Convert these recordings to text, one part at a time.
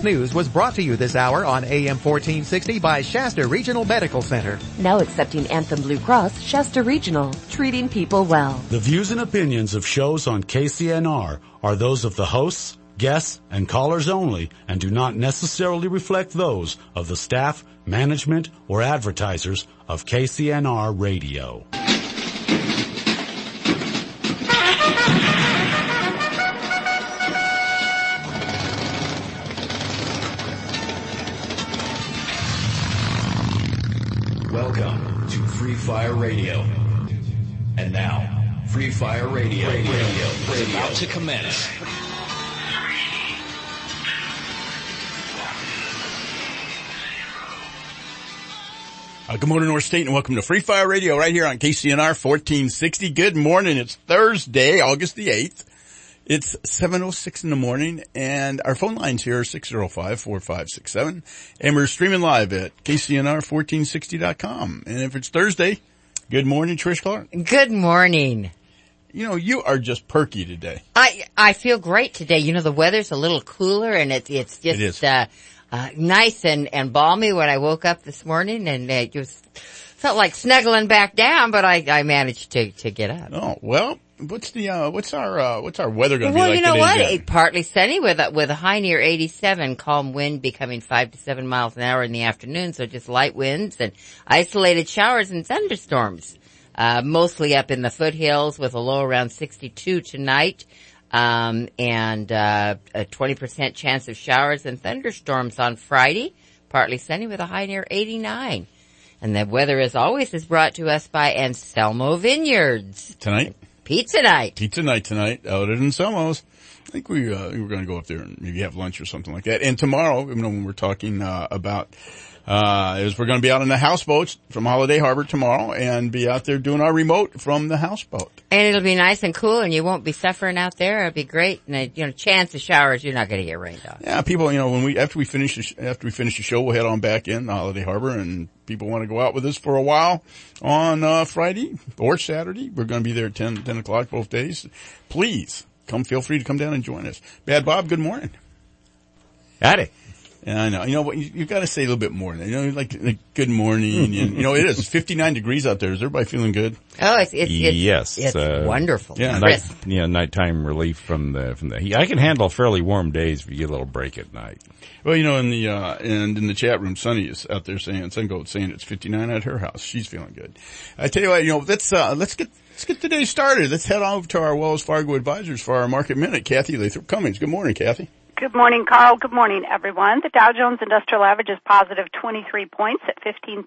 News was brought to you this hour on AM 1460 by Shasta Regional Medical Center. Now accepting Anthem Blue Cross, Shasta Regional, treating people well. The views and opinions of shows on KCNR are those of the hosts, guests, and callers only and do not necessarily reflect those of the staff, management, or advertisers of KCNR Radio. Welcome to Free Fire Radio. And now, Free Fire Radio is about to commence. Good morning, North State, and welcome to Free Fire Radio right here on KCNR 1460. Good morning. It's Thursday, August the 8th. It's 7:06 in the morning, and our phone lines here are 605-4567, and we're streaming live at KCNR1460.com. And if it's Thursday, good morning, Trish Clark. Good morning. You know, you are just perky today. I feel great today. You know, the weather's a little cooler, and it's just nice and balmy when I woke up this morning, and it just felt like snuggling back down, but I managed to get up. Oh, well. What's our weather going to be like today? Well, you know what? Partly sunny with a high near 87, calm wind becoming 5 to 7 miles an hour in the afternoon. So just light winds and isolated showers and thunderstorms, mostly up in the foothills with a low around 62 tonight. And a 20% chance of showers and thunderstorms on Friday, partly sunny with a high near 89. And the weather, as always, is brought to us by Anselmo Vineyards. Tonight? Pizza night. Pizza night tonight out at Anselmo's. I think we were going to go up there and maybe have lunch or something like that. And tomorrow, you know, when we're talking about is we're going to be out on the houseboats from Holiday Harbor tomorrow and be out there doing our remote from the houseboat. And it'll be nice and cool, and you won't be suffering out there. It'll be great. And chance of showers, you're not going to get rained on. Yeah, people, when after we finish the show, we'll head on back in Holiday Harbor, and people want to go out with us for a while on Friday or Saturday. We're going to be there at 10 o'clock both days. Please feel free to come down and join us. Bad Bob, good morning. Howdy. Yeah, I know. You know what? You've got to say a little bit more. Like good morning. And, it is 59 degrees out there. Is everybody feeling good? Oh, it's yes. It's wonderful. Yeah, nighttime relief from the heat. I can handle fairly warm days if you get a little break at night. Well, in the chat room, Sunny is out there saying it's 59 at her house. She's feeling good. I tell you what, let's get today started. Let's head over to our Wells Fargo advisors for our market minute. Kathy Lathrop Cummings. Good morning, Kathy. Good morning, Carl. Good morning, everyone. The Dow Jones Industrial Average is positive 23 points at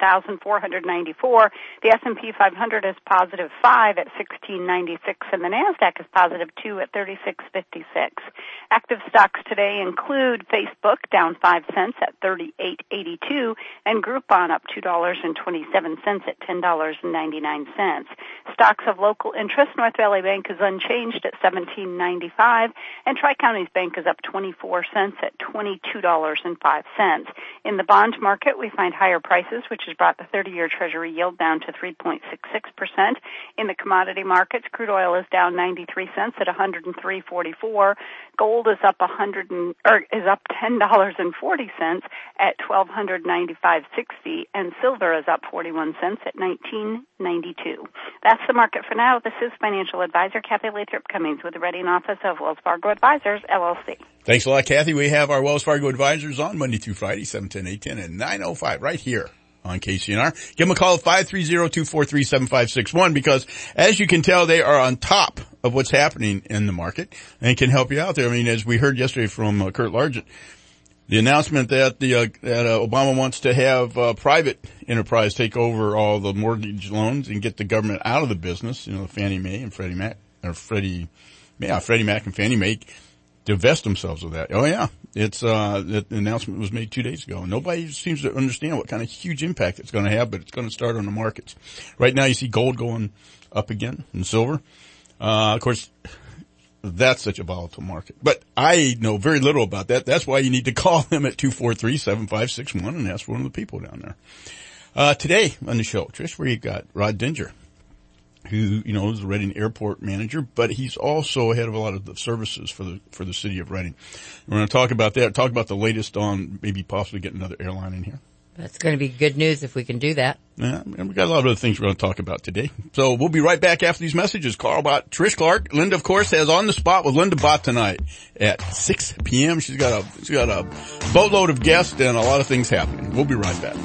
15,494. The S&P 500 is positive 5 at 1696, and the NASDAQ is positive 2 at 3656. Active stocks today include Facebook down 5 cents at 38.82, and Groupon up $2.27 at $10.99. Stocks of local interest, North Valley Bank is unchanged at $17.95, and Tri-Counties Bank is up 24 cents at $22.05. In the bond market, we find higher prices, which has brought the 30-year Treasury yield down to 3.66%. In the commodity markets, crude oil is down 93 cents at $103.44. Gold is up $10.40 at $1,295.60, and silver is up 41 cents at $19.92. That's the market for now. This is financial advisor Kathy Lathrop Cummings with the Reading office of Wells Fargo Advisors, LLC. Thanks a lot, Kathy. We have our Wells Fargo advisors on Monday through Friday, 710, 810, and 905 right here on KCNR. Give them a call at 530-243-7561 because, as you can tell, they are on top of what's happening in the market and can help you out there. I mean, as we heard yesterday from Kurt Largent, the announcement that Obama wants to have private enterprise take over all the mortgage loans and get the government out of the business, Fannie Mae and Freddie Mac, Freddie Mac and Fannie Mae divest themselves of that. Oh yeah. It's, the announcement was made 2 days ago. Nobody seems to understand what kind of huge impact it's going to have, but it's going to start on the markets. Right now you see gold going up again and silver. Of course, that's such a volatile market, but I know very little about that. That's why you need to call them at 243-7561 and ask for one of the people down there. Today on the show, Trish, where you got Rod Dinger. who, is the Reading airport manager, but he's also head of a lot of the services for the city of Reading. We're going to talk about that, talk about the latest on maybe possibly getting another airline in here. That's going to be good news if we can do that. Yeah, and we got a lot of other things we're going to talk about today. So we'll be right back after these messages. Carl Bott, Trish Clark. Linda, of course, has On the Spot with Linda Bott tonight at 6 p.m. She's got a boatload of guests and a lot of things happening. We'll be right back.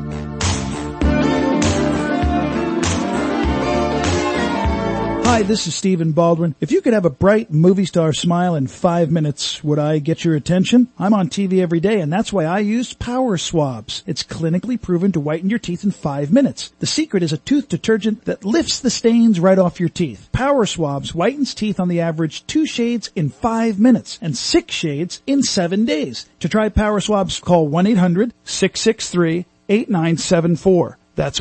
Hi, this is Stephen Baldwin. If you could have a bright movie star smile in 5 minutes, would I get your attention? I'm on TV every day, and that's why I use Power Swabs. It's clinically proven to whiten your teeth in 5 minutes. The secret is a tooth detergent that lifts the stains right off your teeth. Power Swabs whitens teeth on the average 2 shades in 5 minutes and 6 shades in 7 days. To try Power Swabs, call 1-800-663-8974. That's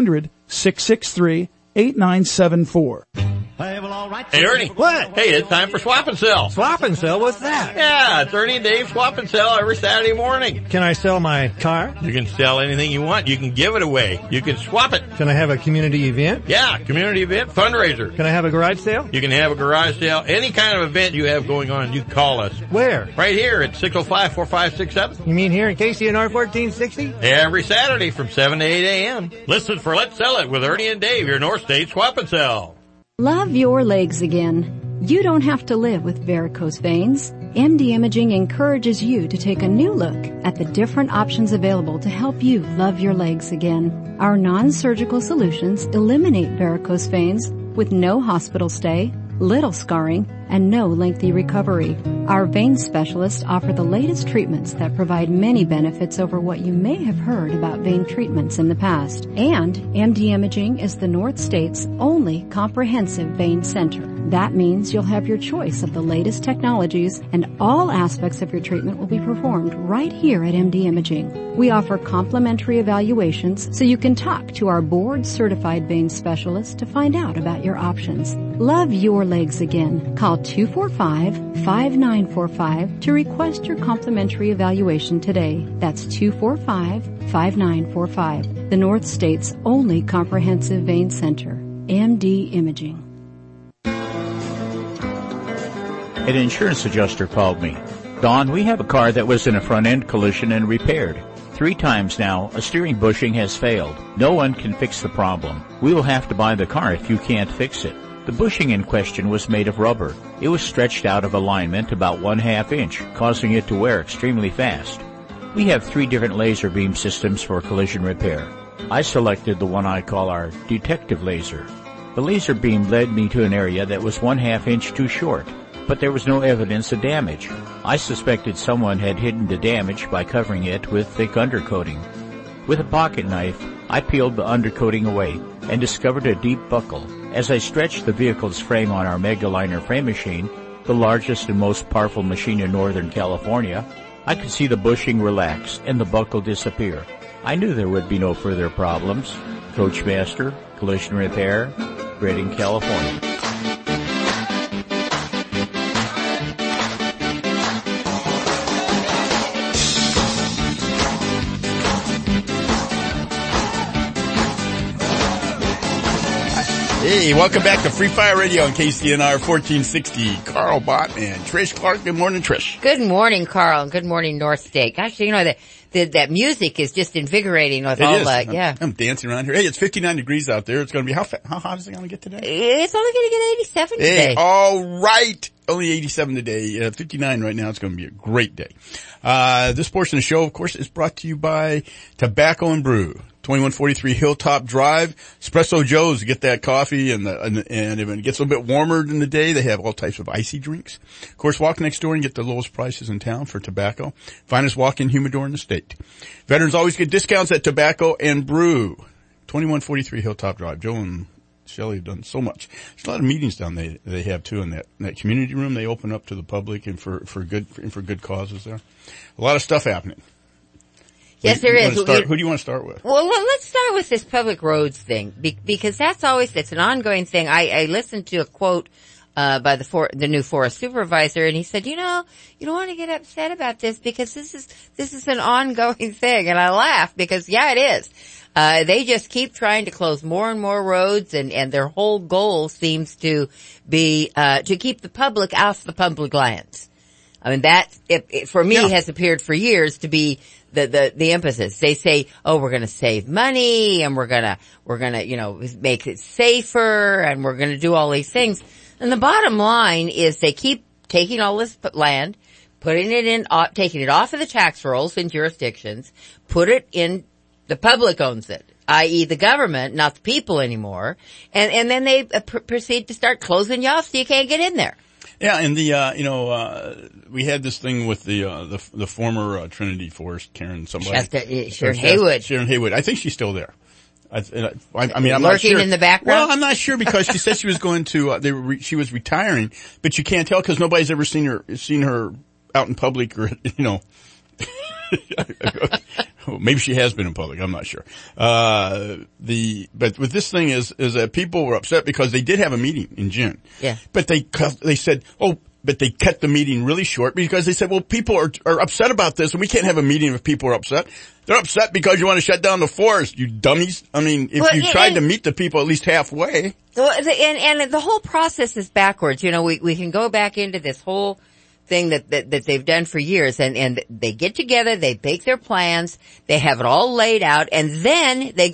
1-800-663-8974. Hey, Ernie. What? Hey, it's time for Swap and Sell. Swap and Sell? What's that? Yeah, it's Ernie and Dave Swap and Sell every Saturday morning. Can I sell my car? You can sell anything you want. You can give it away. You can swap it. Can I have a community event? Yeah, community event, fundraiser. Can I have a garage sale? You can have a garage sale. Any kind of event you have going on, you call us. Where? Right here at 605-4567. You mean here in KCNR 1460? Every Saturday from 7 to 8 a.m. Listen for Let's Sell It with Ernie and Dave, your North State Swap and Sell. Love your legs again. You don't have to live with varicose veins. MD Imaging encourages you to take a new look at the different options available to help you love your legs again. Our non-surgical solutions eliminate varicose veins with no hospital stay, little scarring, and no lengthy recovery. Our vein specialists offer the latest treatments that provide many benefits over what you may have heard about vein treatments in the past. And MD Imaging is the North State's only comprehensive vein center. That means you'll have your choice of the latest technologies, and all aspects of your treatment will be performed right here at MD Imaging. We offer complimentary evaluations so you can talk to our board-certified vein specialist to find out about your options. Love your legs again. Call 245-5945 to request your complimentary evaluation today. That's 245-5945. The North State's only comprehensive vein center. MD Imaging. An insurance adjuster called me. Don, we have a car that was in a front-end collision and repaired. 3 times now, a steering bushing has failed. No one can fix the problem. We will have to buy the car if you can't fix it. The bushing in question was made of rubber. It was stretched out of alignment about 1/2 inch, causing it to wear extremely fast. We have 3 different laser beam systems for collision repair. I selected the one I call our detective laser. The laser beam led me to an area that was 1/2 inch too short, but there was no evidence of damage. I suspected someone had hidden the damage by covering it with thick undercoating. With a pocket knife, I peeled the undercoating away and discovered a deep buckle. As I stretched the vehicle's frame on our Megaliner frame machine, the largest and most powerful machine in Northern California, I could see the bushing relax and the buckle disappear. I knew there would be no further problems. Coachmaster, Collision Repair, Reading, California. Hey, welcome back to Free Fire Radio on KCNR 1460. Carl Bott and Trish Clark. Good morning, Trish. Good morning, Carl. Good morning, North State. Gosh, that music is just invigorating with all that. Yeah. I'm dancing around here. Hey, it's 59 degrees out there. It's going to be, how hot is it going to get today? It's only going to get 87 today. Hey, all right. Only 87 today. 59 right now. It's going to be a great day. This portion of the show, of course, is brought to you by Tobacco and Brew. 2143 Hilltop Drive. Espresso Joe's, get that coffee and if it gets a little bit warmer in the day, they have all types of icy drinks. Of course, walk next door and get the lowest prices in town for tobacco. Finest walk-in humidor in the state. Veterans always get discounts at Tobacco and Brew. 2143 Hilltop Drive. Joe and Shelley have done so much. There's a lot of meetings down there they have too in that community room. They open up to the public and for good causes there. A lot of stuff happening. Yes, there is. Who do you want to start with? Well, let's start with this public roads thing because it's an ongoing thing. I listened to a quote by the new forest supervisor, and he said, you don't want to get upset about this because this is an ongoing thing. And I laughed because, yeah, it is. They just keep trying to close more and more roads, and their whole goal seems to be to keep the public off the public lands. I mean, that for me has appeared for years to be the emphasis. They say, oh, we're going to save money, and we're going to make it safer, and we're going to do all these things. And the bottom line is they keep taking all this land, taking it off of the tax rolls in jurisdictions, put it in, the public owns it, i.e. the government, not the people anymore, and then they proceed to start closing you off so you can't get in there. Yeah, and we had this thing with the former Trinity Forest, Sharon Haywood. Sharon Haywood. I think she's still there. I mean, I'm lurking not sure. in the background. Well, I'm not sure because she said she was going to. She was retiring, but you can't tell because nobody's ever seen her out in public, or maybe she has been in public. I'm not sure. But with this thing is that people were upset because they did have a meeting in June. Yeah. But they said, but they cut the meeting really short because they said, well, people are upset about this, and we can't have a meeting if people are upset. They're upset because you want to shut down the forest, you dummies. I mean, if you tried to meet the people at least halfway. And the whole process is backwards. We can go back into this whole thing that they've done for years, and they get together, they bake their plans, they have it all laid out, and then they've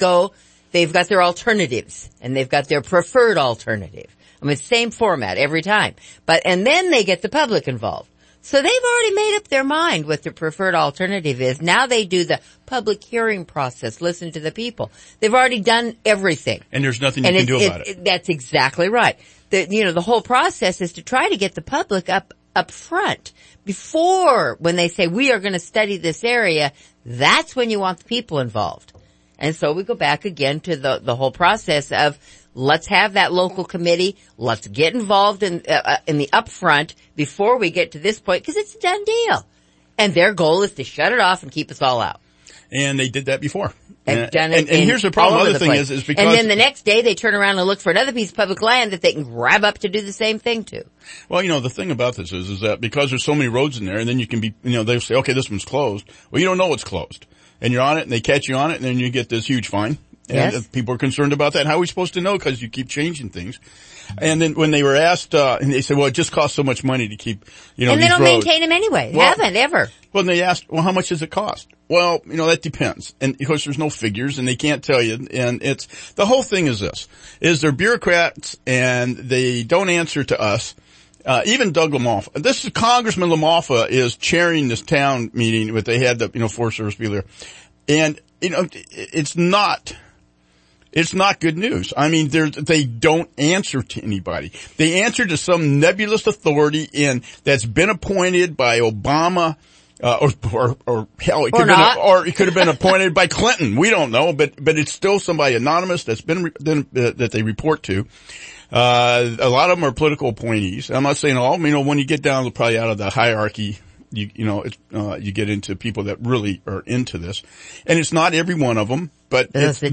got their alternatives, and they've got their preferred alternative. I mean, same format every time. And then they get the public involved. So they've already made up their mind what their preferred alternative is. Now they do the public hearing process, listen to the people. They've already done everything. And there's nothing you can do about it. That's exactly right. The whole process is to try to get the public up front before, when they say we are going to study this area, that's when you want the people involved. And so we go back again to the whole process of let's have that local committee. Let's get involved in the upfront before we get to this point, because it's a done deal. And their goal is to shut it off and keep us all out. And they did that before. And done it. And here's the problem. Other thing is because. And then the next day they turn around and look for another piece of public land that they can grab up to do the same thing to. Well, the thing about this is that because there's so many roads in there, and then you can be, they'll say, okay, this one's closed. Well, you don't know it's closed. And you're on it, and they catch you on it, and then you get this huge fine. And yes. People are concerned about that. How are we supposed to know? Because you keep changing things. And then when they were asked, and they said, well, it just costs so much money to keep, and they these don't roads. maintain them anyway. Well, haven't ever. Well, and they asked, well, how much does it cost? Well, that depends. And of course there's no figures and they can't tell you. And the whole thing is this, is they're bureaucrats and they don't answer to us. Even Doug LaMalfa. Congressman LaMalfa is chairing this town meeting, but they had the, Forest Service be there. And, it's not good news. I mean, they don't answer to anybody. They answer to some nebulous authority that's been appointed by Obama, or hell, it could have been appointed by Clinton. We don't know, but it's still somebody anonymous that's that they report to. A lot of them are political appointees. I'm not saying all, when you get down probably out of the hierarchy, you get into people that really are into this. And it's not every one of them, but they have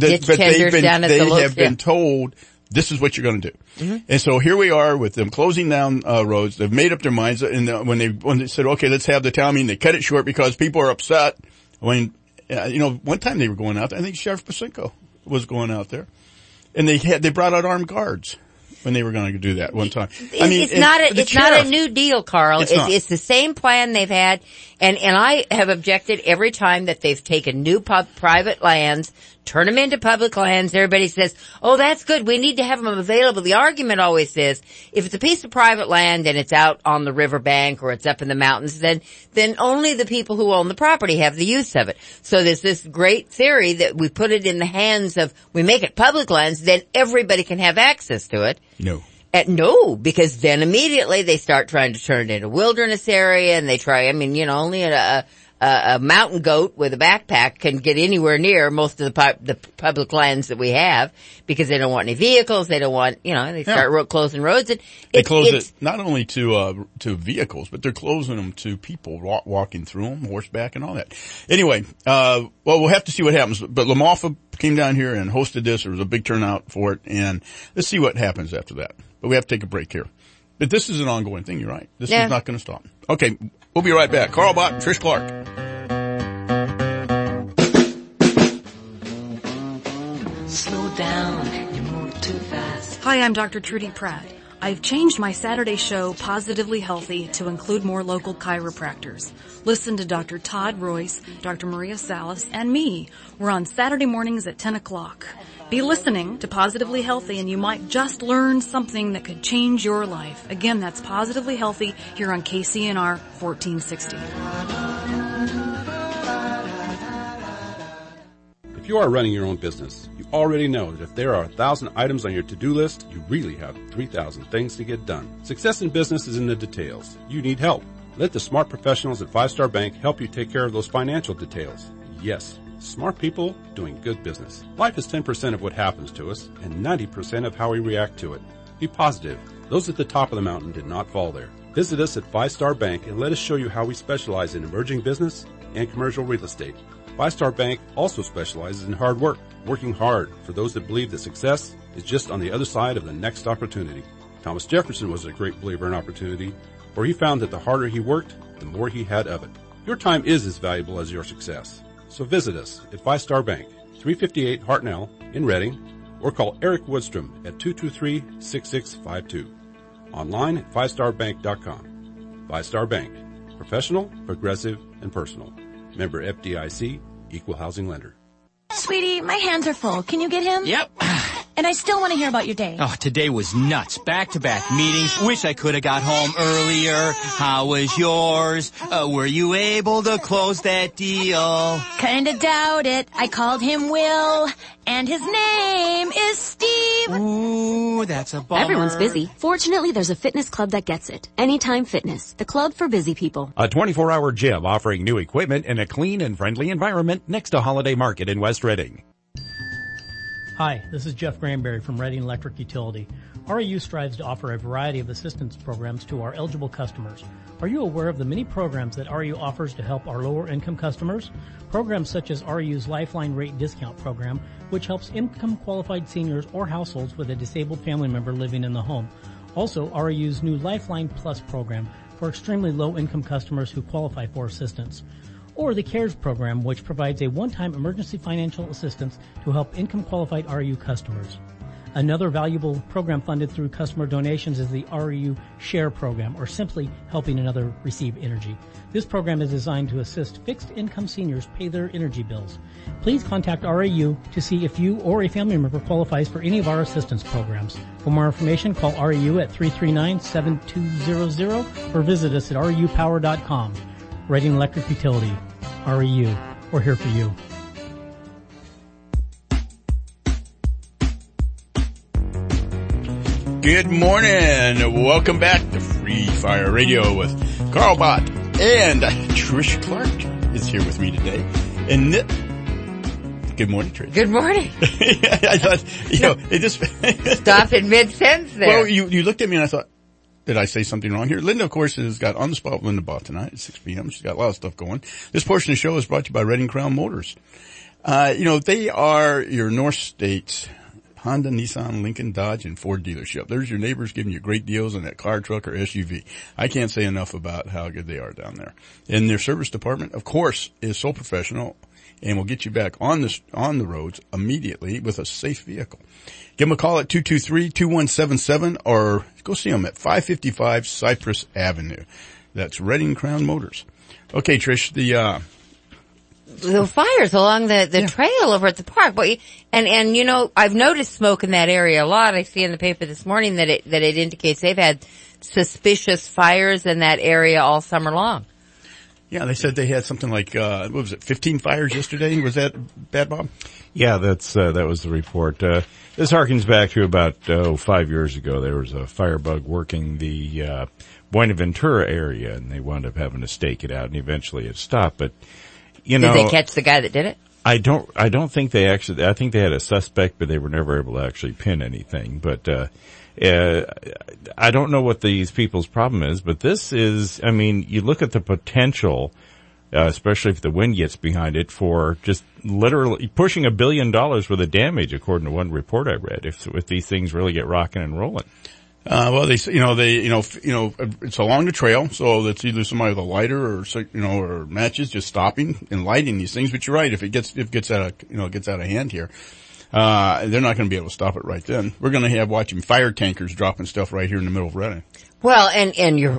been told this is what you're going to do. Mm-hmm. And so here we are with them closing down roads. They've made up their minds, and when they said, okay, let's have the town meeting, they cut it short because people are upset. One time they were going out there, I think Sheriff Pacinko was going out there, and they brought out armed guards when they were going to do that one time. It's not a new deal, Carl. It's the same plan they've had, and I have objected every time that they've taken new private lands, turn them into public lands. Everybody says, oh, that's good. We need to have them available. The argument always is, if it's a piece of private land and it's out on the riverbank or it's up in the mountains, then only the people who own the property have the use of it. So there's this great theory that we put it in the hands of, we make it public lands, then everybody can have access to it. No. No, because then immediately they start trying to turn it into a wilderness area, and they try, only a mountain goat with a backpack can get anywhere near most of the public lands that we have, because they don't want any vehicles, they don't want, they start closing roads. And they close it not only to vehicles, but they're closing them to people walking through them, horseback and all that. Anyway, we'll have to see what happens. But LaMalfa came down here and hosted this. There was a big turnout for it, and let's see what happens after that. But we have to take a break here. But this is an ongoing thing, you're right. This is not going to stop. Okay, we'll be right back. Carl Bott, Trish Clark. down, you move too fast. Hi, I'm Dr. Trudy Pratt. I've changed my Saturday show, Positively Healthy, to include more local chiropractors. Listen to Dr. Todd Royce, Dr. Maria Salas, and me. We're on Saturday mornings at 10 o'clock. Be listening to Positively Healthy and you might just learn something that could change your life. Again, that's Positively Healthy here on KCNR 1460. If you are running your own business, you already know that if there are 1,000 items on your to-do list, you really have 3,000 things to get done. Success in business is in the details. You need help. Let the smart professionals at 5 Star Bank help you take care of those financial details. Yes, smart people doing good business. Life is 10% of what happens to us and 90% of how we react to it. Be positive. Those at the top of the mountain did not fall there. Visit us at 5 Star Bank and let us show you how we specialize in emerging business and commercial real estate. 5 Star Bank also specializes in hard work, working hard for those that believe that success is just on the other side of the next opportunity. Thomas Jefferson was a great believer in opportunity, for he found that the harder he worked, the more he had of it. Your time is as valuable as your success. So visit us at 5 Star Bank, 358 Hartnell in Reading, or call Eric Woodstrom at 223-6652. Online at 5starbank.com. 5 Star Bank. Professional, progressive, and personal. Member FDIC, Equal Housing Lender. Sweetie, my hands are full. Can you get him? Yep. And I still want to hear about your day. Oh, today was nuts. Back-to-back meetings. Wish I could have got home earlier. How was yours? Were you able to close that deal? Kinda doubt it. I called him Will, and his name is Steve. Ooh, that's a bummer. Everyone's busy. Fortunately, there's a fitness club that gets it. Anytime Fitness, the club for busy people. A 24-hour gym offering new equipment in a clean and friendly environment next to Holiday Market in West Reading. Hi, this is Jeff Granberry from Reading Electric Utility. REU strives to offer a variety of assistance programs to our eligible customers. Are you aware of the many programs that REU offers to help our lower income customers? Programs such as REU's Lifeline Rate Discount Program, which helps income qualified seniors or households with a disabled family member living in the home. Also, REU's new Lifeline Plus program for extremely low income customers who qualify for assistance. Or the CARES program, which provides a one-time emergency financial assistance to help income-qualified REU customers. Another valuable program funded through customer donations is the REU Share program, or simply helping another receive energy. This program is designed to assist fixed-income seniors pay their energy bills. Please contact REU to see if you or a family member qualifies for any of our assistance programs. For more information, call REU at 339-7200 or visit us at reupower.com. Reading Electric Utility, REU, we're here for you. Good morning. Welcome back to Free Fire Radio with Carl Bott and Trish Clark is here with me today. And good morning, Trish. Good morning. I thought, it just stop in mid-sentence there. Well, you looked at me and I thought, did I say something wrong here? Linda, of course, has got On the Spot with Linda Bott tonight at 6 p.m. She's got a lot of stuff going. This portion of the show is brought to you by Reading Crown Motors. They are your North States Honda, Nissan, Lincoln, Dodge, and Ford dealership. There's your neighbors giving you great deals on that car, truck, or SUV. I can't say enough about how good they are down there. And their service department, of course, is so professional and will get you back on the roads immediately with a safe vehicle. Give them a call at 223-2177 or go see them at 555 Cypress Avenue. That's Reading Crown Motors. Okay, Trish, the fires along the trail over at the park. But I've noticed smoke in that area a lot. I see in the paper this morning that it indicates they've had suspicious fires in that area all summer long. Yeah, they said they had something like 15 fires yesterday. Was that bad, Bob? Yeah, that was the report. This harkens back to about 5 years ago. There was a firebug working the Buenaventura area, and they wound up having to stake it out, and eventually it stopped. But did they catch the guy that did it? I don't think they actually. I think they had a suspect, but they were never able to actually pin anything. But I don't know what these people's problem is, but this is. I mean, you look at the potential, especially if the wind gets behind it, for just literally pushing $1 billion worth of damage, according to one report I read. If these things really get rocking and rolling. Well, it's along the trail, so it's either somebody with a lighter or matches just stopping and lighting these things. But you're right, if it gets out of hand here. they're not going to be able to stop it right then. We're going to watch him fire tankers dropping stuff right here in the middle of Reading. Well, and you're,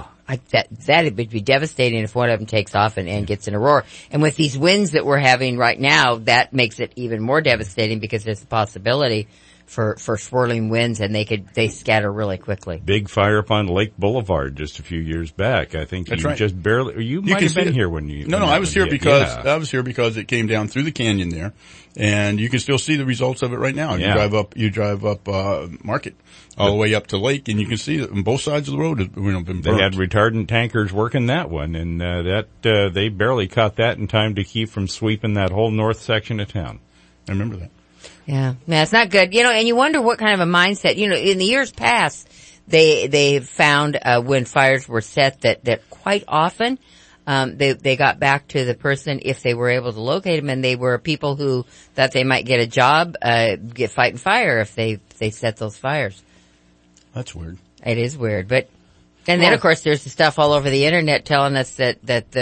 that would be devastating if one of them takes off and gets in a roar. And with these winds that we're having right now, that makes it even more devastating because there's a possibility for swirling winds, and they scatter really quickly. Big fire up on Lake Boulevard just a few years back. I think That's you right. just barely, you might have been here when you... No, I was here because it came down through the canyon there, and you can still see the results of it right now. Yeah. You drive up Market all the way up to Lake, and you can see that on both sides of the road have been burnt. They had retardant tankers working that one, and they barely caught that in time to keep from sweeping that whole north section of town. I remember that. Yeah, it's not good. And you wonder what kind of a mindset, in the years past, they found, when fires were set that quite often, they got back to the person if they were able to locate them, and they were people who thought they might get a job, get fighting fire if they set those fires. That's weird. It is weird, then of course there's the stuff all over the internet telling us that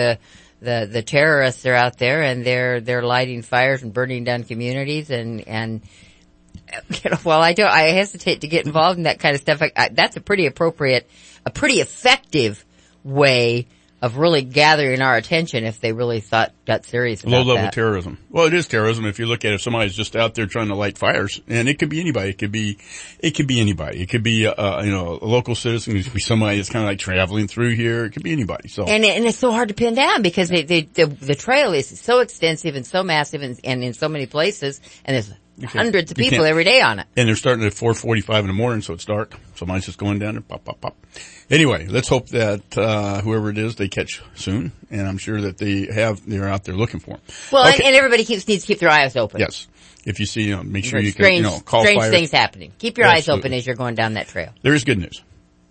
the terrorists are out there and they're lighting fires and burning down communities and while I hesitate to get involved in that kind of stuff, that's a pretty pretty effective way of really gathering our attention if they really got serious about Low-level that. terrorism. Well, it is terrorism if you look at it. If somebody's just out there trying to light fires, and it could be anybody. It could be anybody. It could be, a local citizen. It could be somebody that's kind of like traveling through here. It could be anybody. So. And it's so hard to pin down because the trail is so extensive and so massive and in so many places, and there's hundreds of people every day on it. And they're starting at 4:45 in the morning, so it's dark. So mine's just going down there, pop, pop, pop. Anyway, let's hope that, whoever it is, they catch soon. And I'm sure that they're out there looking for them. Well, okay. and everybody needs to keep their eyes open. Yes. If you see, make sure you can, call strange fire. Things happening. Keep your eyes open as you're going down that trail. There is good news.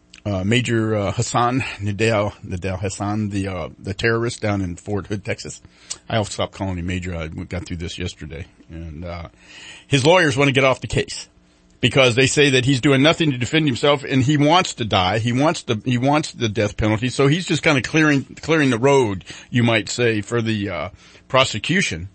Major, Hassan, Nidal Hassan, the terrorist down in Fort Hood, Texas. I'll stop calling him Major. I got through this yesterday. And, his lawyers want to get off the case because they say that he's doing nothing to defend himself and he wants to die. He wants the death penalty. So he's just kind of clearing the road, you might say, for the, prosecution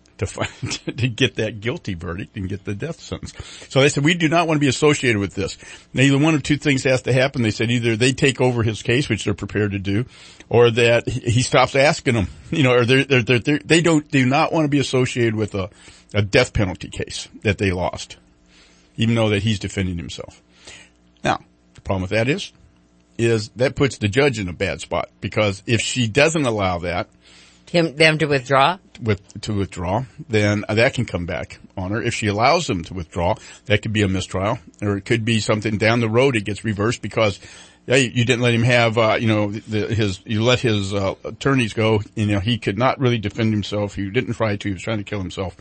to get that guilty verdict and get the death sentence. So they said, we do not want to be associated with this. Now, either one of two things has to happen. They said either they take over his case, which they're prepared to do, or that he stops asking them, or they do not want to be associated with a death penalty case that they lost, even though that he's defending himself. Now, the problem with that is that puts the judge in a bad spot because if she doesn't allow that, them to withdraw? To withdraw, then that can come back on her. If she allows them to withdraw, that could be a mistrial, or it could be something down the road it gets reversed because you didn't let him have, you let his attorneys go. He could not really defend himself. He didn't try to. He was trying to kill himself.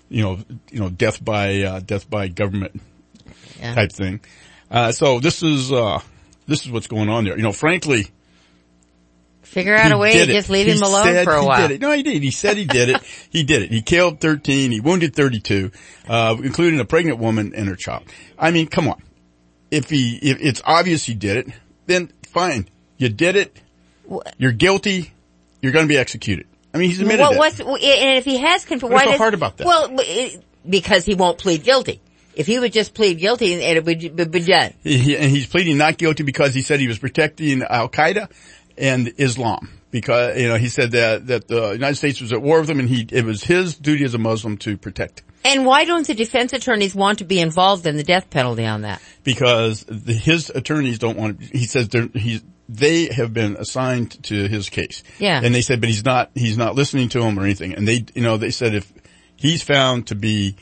Death by government type thing. So this is what's going on there. Frankly. Figure out a way to just leave him alone for a while. He did it. No, he did. He said he did it. He did it. He killed 13. He wounded 32, including a pregnant woman and her child. I mean, come on. If it's obvious he did it, then fine. You did it. You're guilty. You're going to be executed. I mean, he's admitted it. And if he has confessed, what's so hard about that? Well, because he won't plead guilty. If he would just plead guilty, it would be done. And he's pleading not guilty because he said he was protecting Al-Qaeda and Islam. Because, he said that the United States was at war with them and it was his duty as a Muslim to protect. And why don't the defense attorneys want to be involved in the death penalty on that? Because his attorneys don't want to, he says they have been assigned to his case. Yeah. And they said, but he's not listening to him or anything. And they said if he's found to be,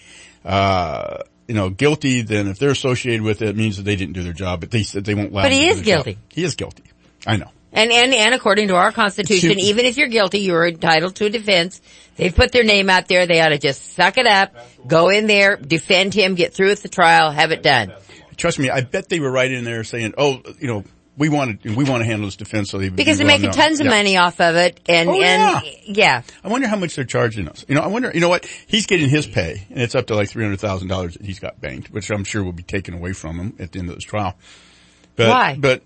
guilty, then if they're associated with it, it means that they didn't do their job. But they said they won't allow him to do their job. But he is guilty. He is guilty. I know. And according to our Constitution, even if you're guilty, you're entitled to a defense. They've put their name out there. They ought to just suck it up, go in there, defend him, get through with the trial, have it done. Trust me, I bet they were right in there saying, we want to handle this defense. So because they're making tons of money off of it. Yeah. I wonder how much they're charging us. I wonder, what? He's getting his pay and it's up to like $300,000 that he's got banked, which I'm sure will be taken away from him at the end of this trial. Why? But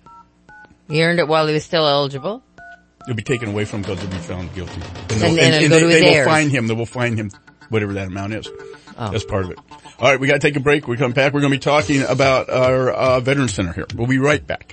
he earned it while he was still eligible. It'll be taken away from him because he'll be found guilty. And they will find him. They will find him whatever that amount is. Oh. That's part of it. All right, we got to take a break. We come back. We're going to be talking about our Veterans Center here. We'll be right back.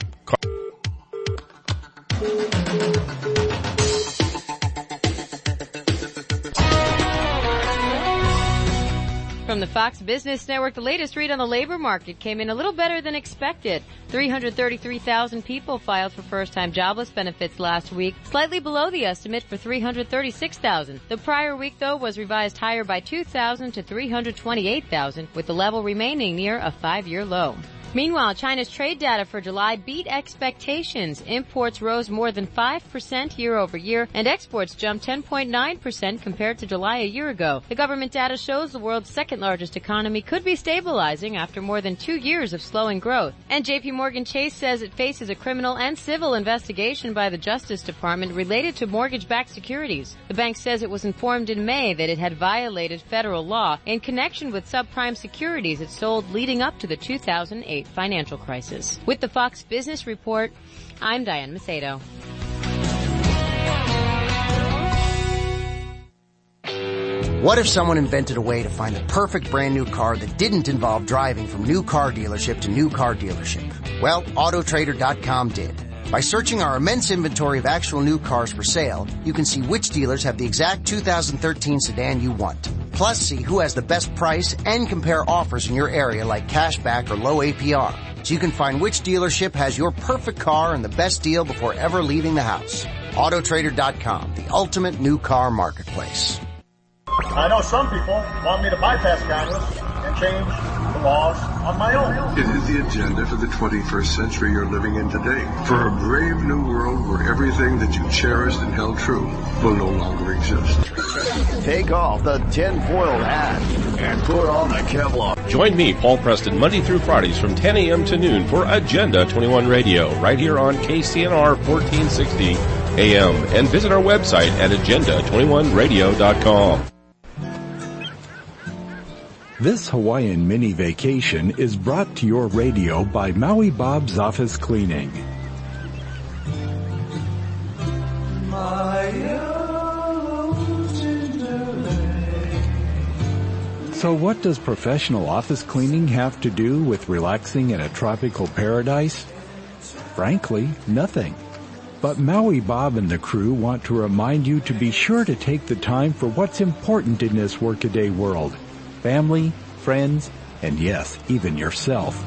From the Fox Business Network, the latest read on the labor market came in a little better than expected. 333,000 people filed for first-time jobless benefits last week, slightly below the estimate for 336,000. The prior week, though, was revised higher by 2,000 to 328,000, with the level remaining near a 5-year low. Meanwhile, China's trade data for July beat expectations. Imports rose more than 5% year over year, and exports jumped 10.9% compared to July a year ago. The government data shows the world's second-largest economy could be stabilizing after more than 2 years of slowing growth. And J.P. Morgan Chase says it faces a criminal and civil investigation by the Justice Department related to mortgage-backed securities. The bank says it was informed in May that it had violated federal law in connection with subprime securities it sold leading up to the 2008 financial crisis. With the Fox Business Report, I'm Diane Macedo. What if someone invented a way to find the perfect brand new car that didn't involve driving from new car dealership to new car dealership? Well, Autotrader.com did. By searching our immense inventory of actual new cars for sale, you can see which dealers have the exact 2013 sedan you want. Plus, see who has the best price and compare offers in your area like cashback or low APR. So you can find which dealership has your perfect car and the best deal before ever leaving the house. Autotrader.com, the ultimate new car marketplace. I know some people want me to bypass Congress and change the laws on my own. It is the agenda for the 21st century you're living in today. For a brave new world where everything that you cherished and held true will no longer exist. Take off the tinfoil hat and put on the Kevlar. Join me, Paul Preston, Monday through Fridays from 10 a.m. to noon for Agenda 21 Radio, right here on KCNR 1460 AM. And visit our website at agenda21radio.com. This Hawaiian mini vacation is brought to your radio by Maui Bob's Office Cleaning. So what does professional office cleaning have to do with relaxing in a tropical paradise? Frankly, nothing. But Maui Bob and the crew want to remind you to be sure to take the time for what's important in this workaday world. Family, friends, and yes, even yourself.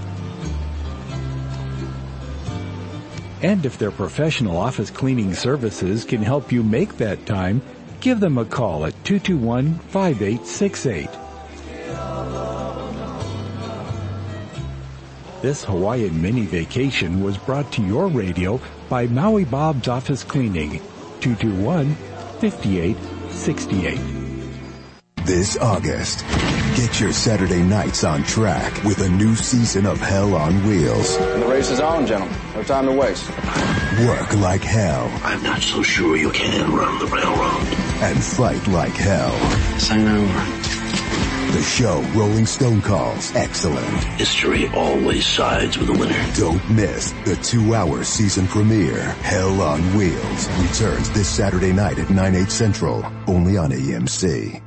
And if their professional office cleaning services can help you make that time, give them a call at 221-5868. This Hawaiian mini vacation was brought to your radio by Maui Bob's Office Cleaning, 221-5868. This August, get your Saturday nights on track with a new season of Hell on Wheels. And the race is on, gentlemen. No time to waste. Work like hell. I'm not so sure you can run the railroad. And fight like hell. Sign over. The show Rolling Stone calls excellent. History always sides with the winner. Don't miss the 2-hour season premiere. Hell on Wheels returns this Saturday night at 9/8 Central, only on AMC.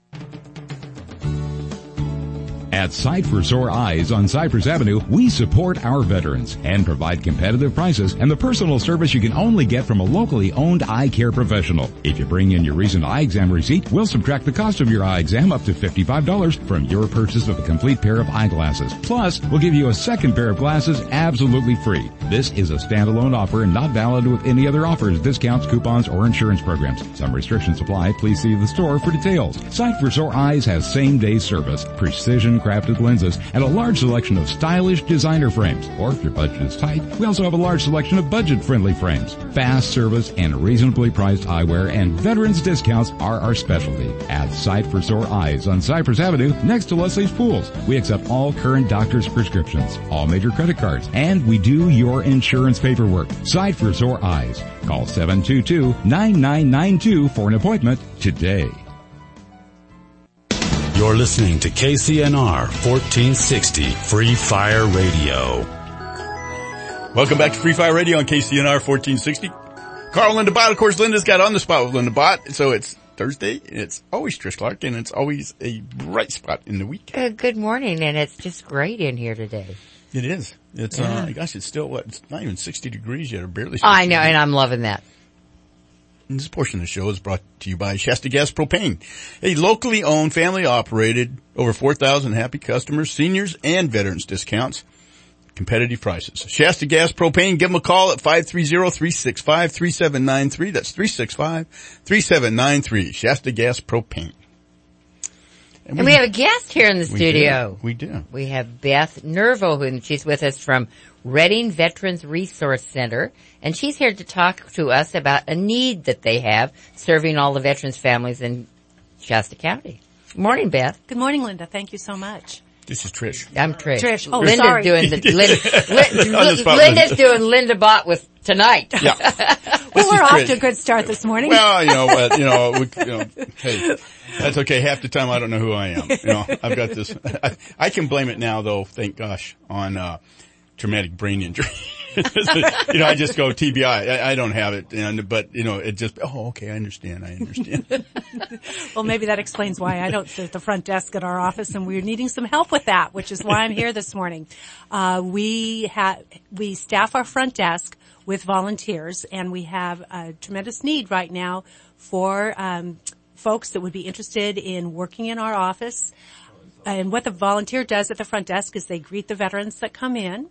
At Sight for Sore Eyes on Cypress Avenue, we support our veterans and provide competitive prices and the personal service you can only get from a locally owned eye care professional. If you bring in your recent eye exam receipt, we'll subtract the cost of your eye exam up to $55 from your purchase of a complete pair of eyeglasses. Plus, we'll give you a second pair of glasses absolutely free. This is a standalone offer and not valid with any other offers, discounts, coupons, or insurance programs. Some restrictions apply. Please see the store for details. Sight for Sore Eyes has same-day service, precision crafted lenses, and a large selection of stylish designer frames. Or if your budget is tight, we also have a large selection of budget-friendly frames. Fast service and reasonably priced eyewear and veterans discounts are our specialty. At Sight for Sore Eyes on Cypress Avenue, next to Leslie's Pools. We accept all current doctor's prescriptions, all major credit cards, and we do your insurance paperwork. Sight for Sore Eyes. Call 722-9992 for an appointment today. You're listening to KCNR 1460 Free Fire Radio. Welcome back to Free Fire Radio on KCNR 1460. Carl Linda Bott, of course, Linda's got On the Spot with Linda Bott, so it's Thursday, and it's always Trish Clark, and it's always a bright spot in the week. Good morning, and it's just great in here today. It is. It's, gosh, it's still, it's not even 60 degrees yet, or barely 60 I know, and I'm loving that. And this portion of the show is brought to you by Shasta Gas Propane, a locally owned, family operated, over 4,000 happy customers, seniors, and veterans discounts. Competitive prices. Shasta Gas Propane, give them a call at 530-365-3793. That's 365-3793. Shasta Gas Propane. And we have a guest here in the studio. We do. We have Beth Nervo, and she's with us from Reading Veterans Resource Center. And she's here to talk to us about a need that they have serving all the veterans families in Shasta County. Good morning, Beth. Good morning, Linda. Thank you so much. This is Trish. I'm Trish. Trish. Oh, Linda's sorry. doing Linda's doing Linda Bott with tonight. Yeah. Well, we're off to a good start this morning. Well, hey, that's okay. Half the time I don't know who I am. I've got this. I can blame it now, though. Thank gosh, on traumatic brain injury. I just go TBI. I don't have it, but it just. Oh, okay. I understand. Well, maybe that explains why I don't sit at the front desk at our office, and we're needing some help with that, which is why I'm here this morning. We staff our front desk with volunteers, and we have a tremendous need right now for folks that would be interested in working in our office. And what the volunteer does at the front desk is they greet the veterans that come in.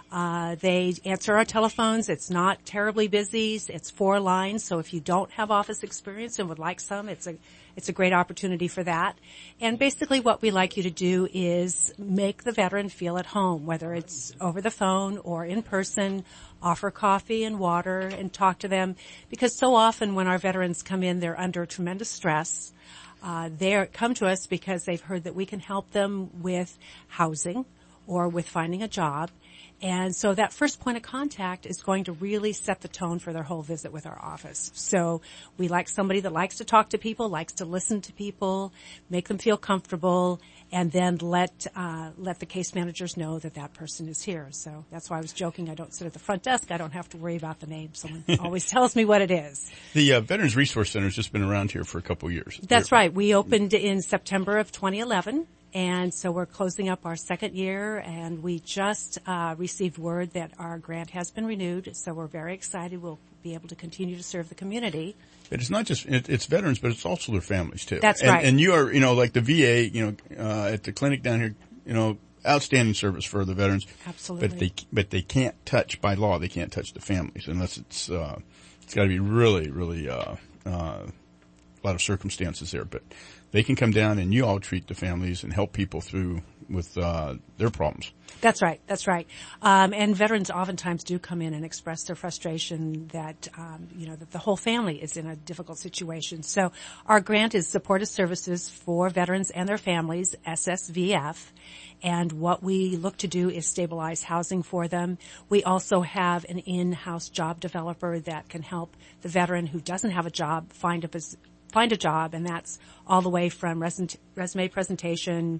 They answer our telephones. It's not terribly busy. It's 4 lines. So if you don't have office experience and would like some, it's a great opportunity for that. And basically what we like you to do is make the veteran feel at home, whether it's over the phone or in person, offer coffee and water and talk to them. Because so often when our veterans come in, they're under tremendous stress. They come to us because they've heard that we can help them with housing or with finding a job. And so that first point of contact is going to really set the tone for their whole visit with our office. So we like somebody that likes to talk to people, likes to listen to people, make them feel comfortable, and then let the case managers know that person is here. So that's why I was joking. I don't sit at the front desk. I don't have to worry about the name. Someone always tells me what it is. The Veterans Resource Center has just been around here for a couple of years. That's right. We opened in September of 2011. And so we're closing up our second year, and we just received word that our grant has been renewed. So we're very excited. We'll be able to continue to serve the community. But it's not just it's veterans, but it's also their families too. That's right. And you are, like the VA, at the clinic down here, outstanding service for the veterans. Absolutely. But they can't touch by law. They can't touch the families unless it's got to be really, really a lot of circumstances there. But they can come down and you all treat the families and help people through with their problems. That's right. That's right. And veterans oftentimes do come in and express their frustration that, that the whole family is in a difficult situation. So our grant is Supportive Services for Veterans and Their Families, SSVF. And what we look to do is stabilize housing for them. We also have an in-house job developer that can help the veteran who doesn't have a job find a job, and that's all the way from resume presentation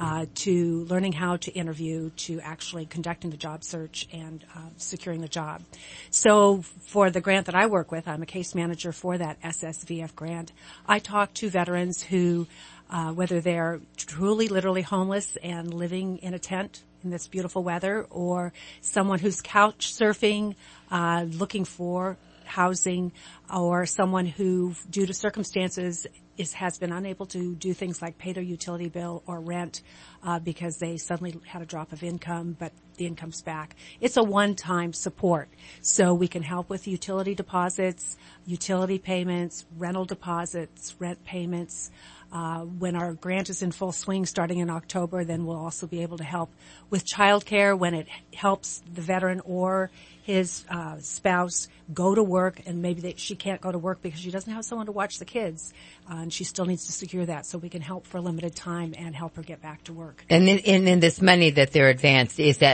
to learning how to interview to actually conducting the job search and securing the job. So for the grant that I work with, I'm a case manager for that SSVF grant. I talk to veterans who, whether they're truly, literally homeless and living in a tent in this beautiful weather, or someone who's couch surfing, looking for housing, or someone who, due to circumstances, has been unable to do things like pay their utility bill or rent because they suddenly had a drop of income, but the income's back. It's a one-time support. So we can help with utility deposits, utility payments, rental deposits, rent payments. When our grant is in full swing starting in October, then we'll also be able to help with childcare when it helps the veteran or his spouse go to work, and maybe she can't go to work because she doesn't have someone to watch the kids, and she still needs to secure that. So we can help for a limited time and help her get back to work. And in this money that they're advanced, is that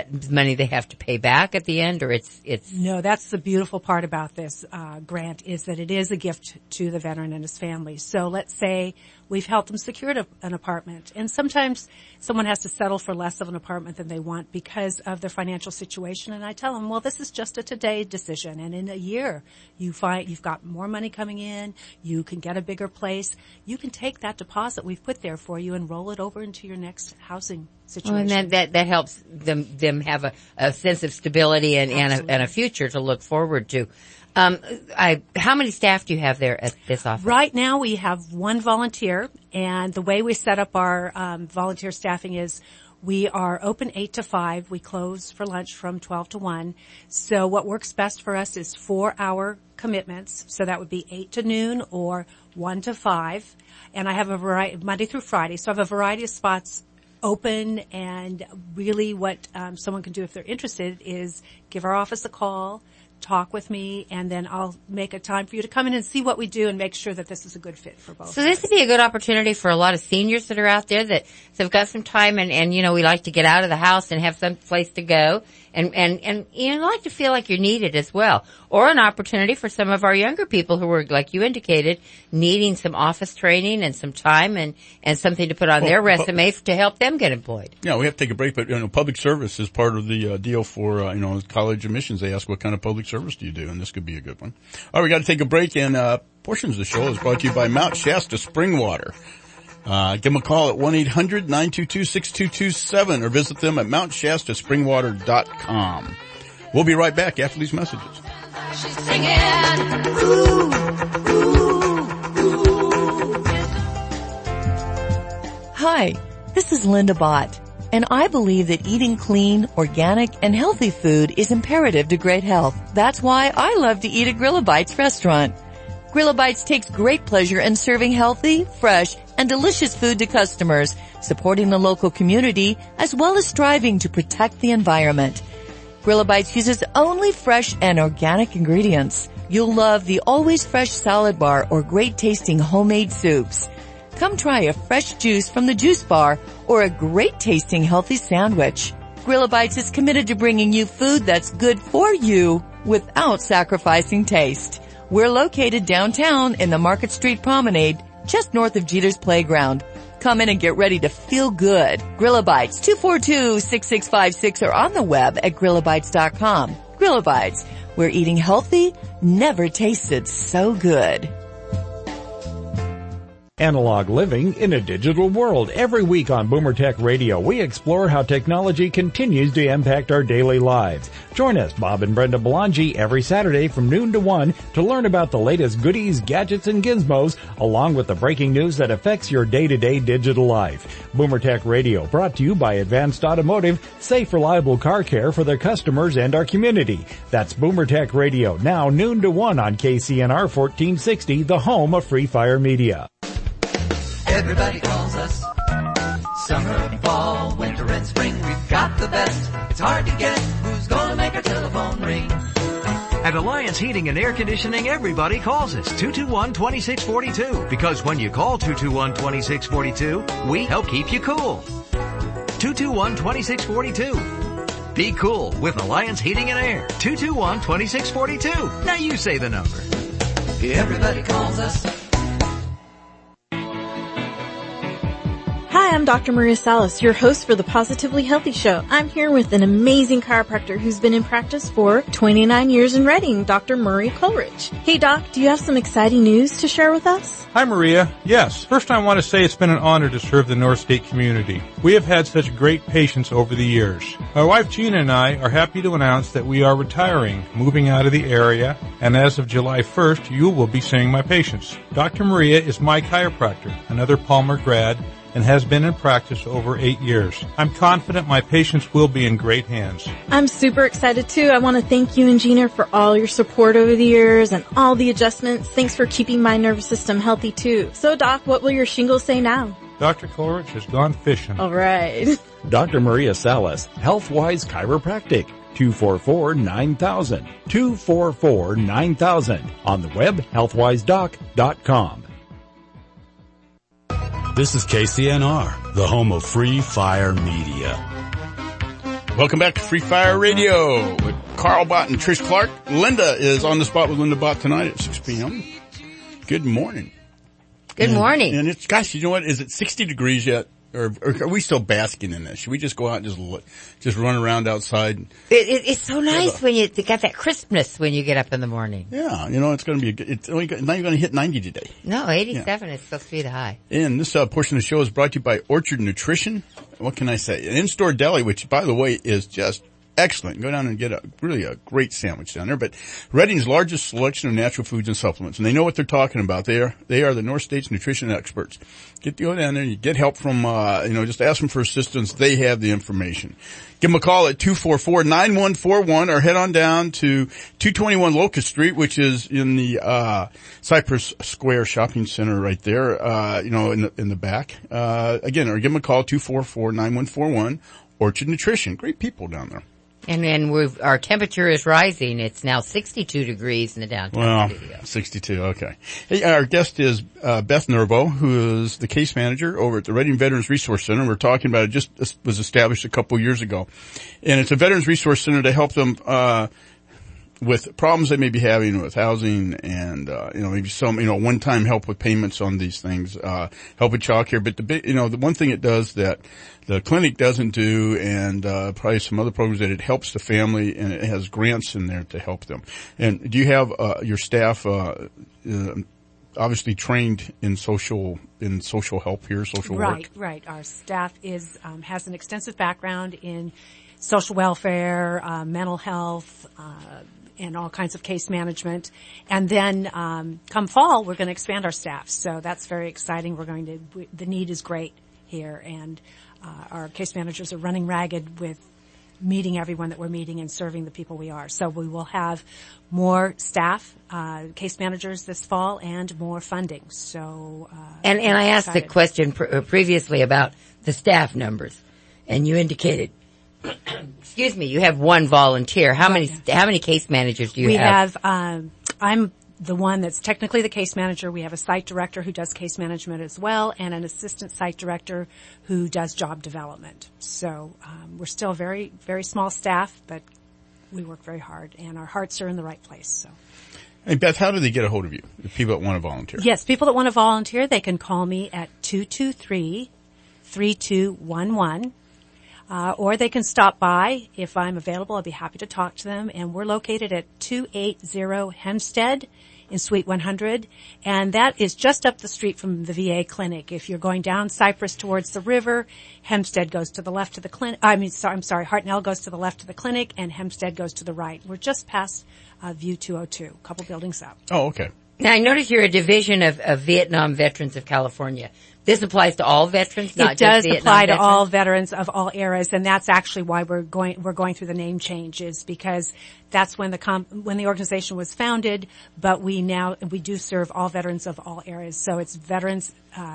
that money they have to pay back at the end, or it's? No, that's the beautiful part about this grant is that it is a gift to the veteran and his family. So let's say we've helped them secure an apartment, and sometimes someone has to settle for less of an apartment than they want because of their financial situation. And I tell them, well, this is just a today decision, and in a year you find you've got more money coming in, you can get a bigger place, you can take that deposit we've put there for you and roll it over into your next housing situation. Well, and that helps them have a sense of stability and a future to look forward to. How many staff do you have there at this office? Right now we have one volunteer, and the way we set up our volunteer staffing is we are open 8 to 5. We close for lunch from 12 to 1. So what works best for us is 4-hour commitments. So that would be 8 to noon or 1 to 5. And I have a variety, Monday through Friday. So I have a variety of spots open, and really what someone can do if they're interested is give our office a call, talk with me, and then I'll make a time for you to come in and see what we do and make sure that this is a good fit for both. So this would be a good opportunity for a lot of seniors that are out there that have got some time and you know, we like to get out of the house and have some place to go and you know, like to feel like you're needed as well. Or an opportunity for some of our younger people who are, like you indicated, needing some office training and some time and something to put on their resume to help them get employed. Yeah, we have to take a break, but you know, public service is part of the deal for you know, college admissions. They ask what kind of public service do you do, and this could be a good one. All right, we got to take a break, and portions of the show is brought to you by Mount Shasta Spring Water. Give them a call at 1-800-922-6227 or visit them at mountShastaSpringwater.com. We'll be right back after these messages. She's singing, ooh, ooh, ooh. Hi, this is Linda Bott, and I believe that eating clean, organic, and healthy food is imperative to great health. That's why I love to eat at Grillabites restaurant. Grillabites takes great pleasure in serving healthy, fresh, and delicious food to customers, supporting the local community, as well as striving to protect the environment. Grillabites uses only fresh and organic ingredients. You'll love the always fresh salad bar or great tasting homemade soups. Come try a fresh juice from the juice bar or a great tasting healthy sandwich. Grillabites is committed to bringing you food that's good for you without sacrificing taste. We're located downtown in the Market Street Promenade, just north of Jeter's Playground. Come in and get ready to feel good. Grillabites, 242-6656 or on the web at Grillabites.com. Grillabites, where eating healthy never tasted so good. Analog living in a digital world. Every week on Boomer Tech Radio, we explore how technology continues to impact our daily lives. Join us, Bob and Brenda Belangi, every Saturday from noon to 1 to learn about the latest goodies, gadgets, and gizmos, along with the breaking news that affects your day-to-day digital life. Boomer Tech Radio, brought to you by Advanced Automotive, safe, reliable car care for their customers and our community. That's Boomer Tech Radio, now noon to 1 on KCNR 1460, the home of Free Fire Media. Everybody calls us. Summer, fall, winter, and spring. We've got the best. It's hard to guess who's gonna make our telephone ring. At Alliance Heating and Air Conditioning, everybody calls us 221-2642. Because when you call 221-2642, we help keep you cool. 221-2642. Be cool with Alliance Heating and Air. 221-2642. Now you say the number. Everybody calls us. Hi, I'm Dr. Maria Salas, your host for the Positively Healthy Show. I'm here with an amazing chiropractor who's been in practice for 29 years in Reading, Dr. Murray Coleridge. Hey Doc, do you have some exciting news to share with us? Hi Maria. Yes. First I want to say it's been an honor to serve the North State community. We have had such great patients over the years. My wife Gina and I are happy to announce that we are retiring, moving out of the area, and as of July 1st, you will be seeing my patients. Dr. Maria is my chiropractor, another Palmer grad, and has been in practice over 8 years. I'm confident my patients will be in great hands. I'm super excited too. I want to thank you and Gina for all your support over the years and all the adjustments. Thanks for keeping my nervous system healthy too. So Doc, what will your shingles say now? Dr. Coleridge has gone fishing. All right. Dr. Maria Salas, HealthWise Chiropractic, 244-9000, 244-9000, on the web, healthwisedoc.com. This is KCNR, the home of Free Fire Media. Welcome back to Free Fire Radio with Carl Bott and Trish Clark. Linda is on the spot with Linda Bott tonight at 6 p.m. Good morning. Good morning. And it's, gosh, you know what? Is it 60 degrees yet? Or are we still basking in this? Should we just go out and just run around outside? It's so nice when you got that crispness when you get up in the morning. Yeah, you know, it's going to be it's only not even going to hit 90 today. No, 87 is supposed to be the high. And this portion of the show is brought to you by Orchard Nutrition. What can I say? An in-store deli, which, by the way, is just excellent. Go down and get a great sandwich down there. But Reading's largest selection of natural foods and supplements, and they know what they're talking about. They are the North State's nutrition experts. Go down there, you get help from, just ask them for assistance. They have the information. Give them a call at 244-9141 or head on down to 221 Locust Street, which is in the, Cypress Square Shopping Center right there, in the back. Again, or give them a call, 244-9141, Orchard Nutrition. Great people down there. And our temperature is rising. It's now 62 degrees in the downtown studio. 62, okay. Hey, our guest is Beth Nervo, who is the case manager over at the Reading Veterans Resource Center. We're talking about it, just was established a couple years ago. And it's a Veterans Resource Center to help them with problems they may be having with housing and, maybe some, one-time help with payments on these things, help with childcare. But the one thing it does that the clinic doesn't do, and probably some other programs, that it helps the family, and it has grants in there to help them. And do you have your staff obviously trained in social help here, social work? Right. Our staff has an extensive background in social welfare, mental health, and all kinds of case management. And then come fall, we're going to expand our staff. So that's very exciting. The need is great here, and our case managers are running ragged with meeting everyone that we're meeting and serving the people we are. So we will have more staff, case managers this fall, and more funding. So, and I asked the question previously about the staff numbers, and you indicated, excuse me, you have one volunteer. How many case managers do you have? We have, I'm the one that's technically the case manager. We have a site director who does case management as well, and an assistant site director who does job development. So we're still very, very small staff, but we work very hard, and our hearts are in the right place. So. Hey, Beth, how do they get a hold of you, the people that want to volunteer? Yes, people that want to volunteer, they can call me at 223-3211. Or they can stop by. If I'm available, I'll be happy to talk to them. And we're located at 280 Hempstead in Suite 100. And that is just up the street from the VA clinic. If you're going down Cypress towards the river, Hempstead goes to the left of the clinic. Hartnell goes to the left of the clinic, and Hempstead goes to the right. We're just past View 202, a couple buildings up. Oh, okay. Now, I notice you're a division of Vietnam Veterans of California. This applies to all veterans, not just Vietnam veterans? It does apply to all veterans of all eras, and that's actually why we're going through the name change, is because that's when the organization was founded, but we do serve all veterans of all eras. So it's Veterans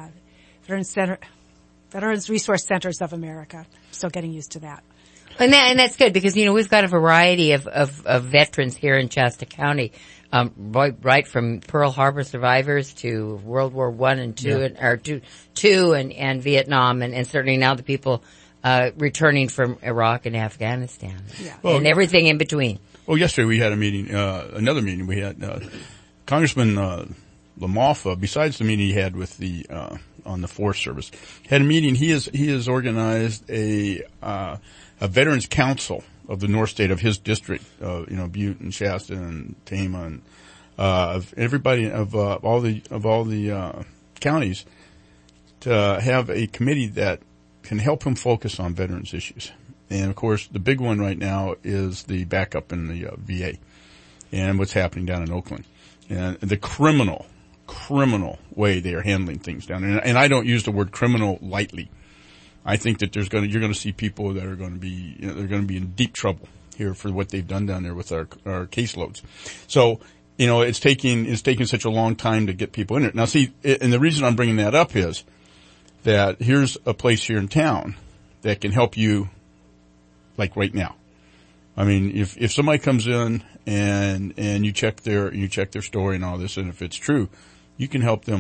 Resource Centers of America. Still getting used to that. And that's good, because, we've got a variety of veterans here in Shasta County. Right from Pearl Harbor survivors to World War I and II and Vietnam, and certainly now the people returning from Iraq and Afghanistan, and everything in between. Well, yesterday we had a meeting, another meeting. We had Congressman Lamothe, besides the meeting he had with the on the Forest Service, had a meeting. He has organized a Veterans Council of the North State, of his district, Butte and Shasta and Tama, and of everybody, of all the counties, to have a committee that can help him focus on veterans issues. And of course, the big one right now is the backup in the VA and what's happening down in Oakland, and the criminal way they are handling things down there. And I don't use the word criminal lightly. I think that you're going to see people that are going to be, they're going to be in deep trouble here for what they've done down there with our caseloads. So, it's taking such a long time to get people in there. Now see, and the reason I'm bringing that up is that here's a place here in town that can help you, like right now. I mean, if somebody comes in and you check their story and all this, and if it's true, you can help them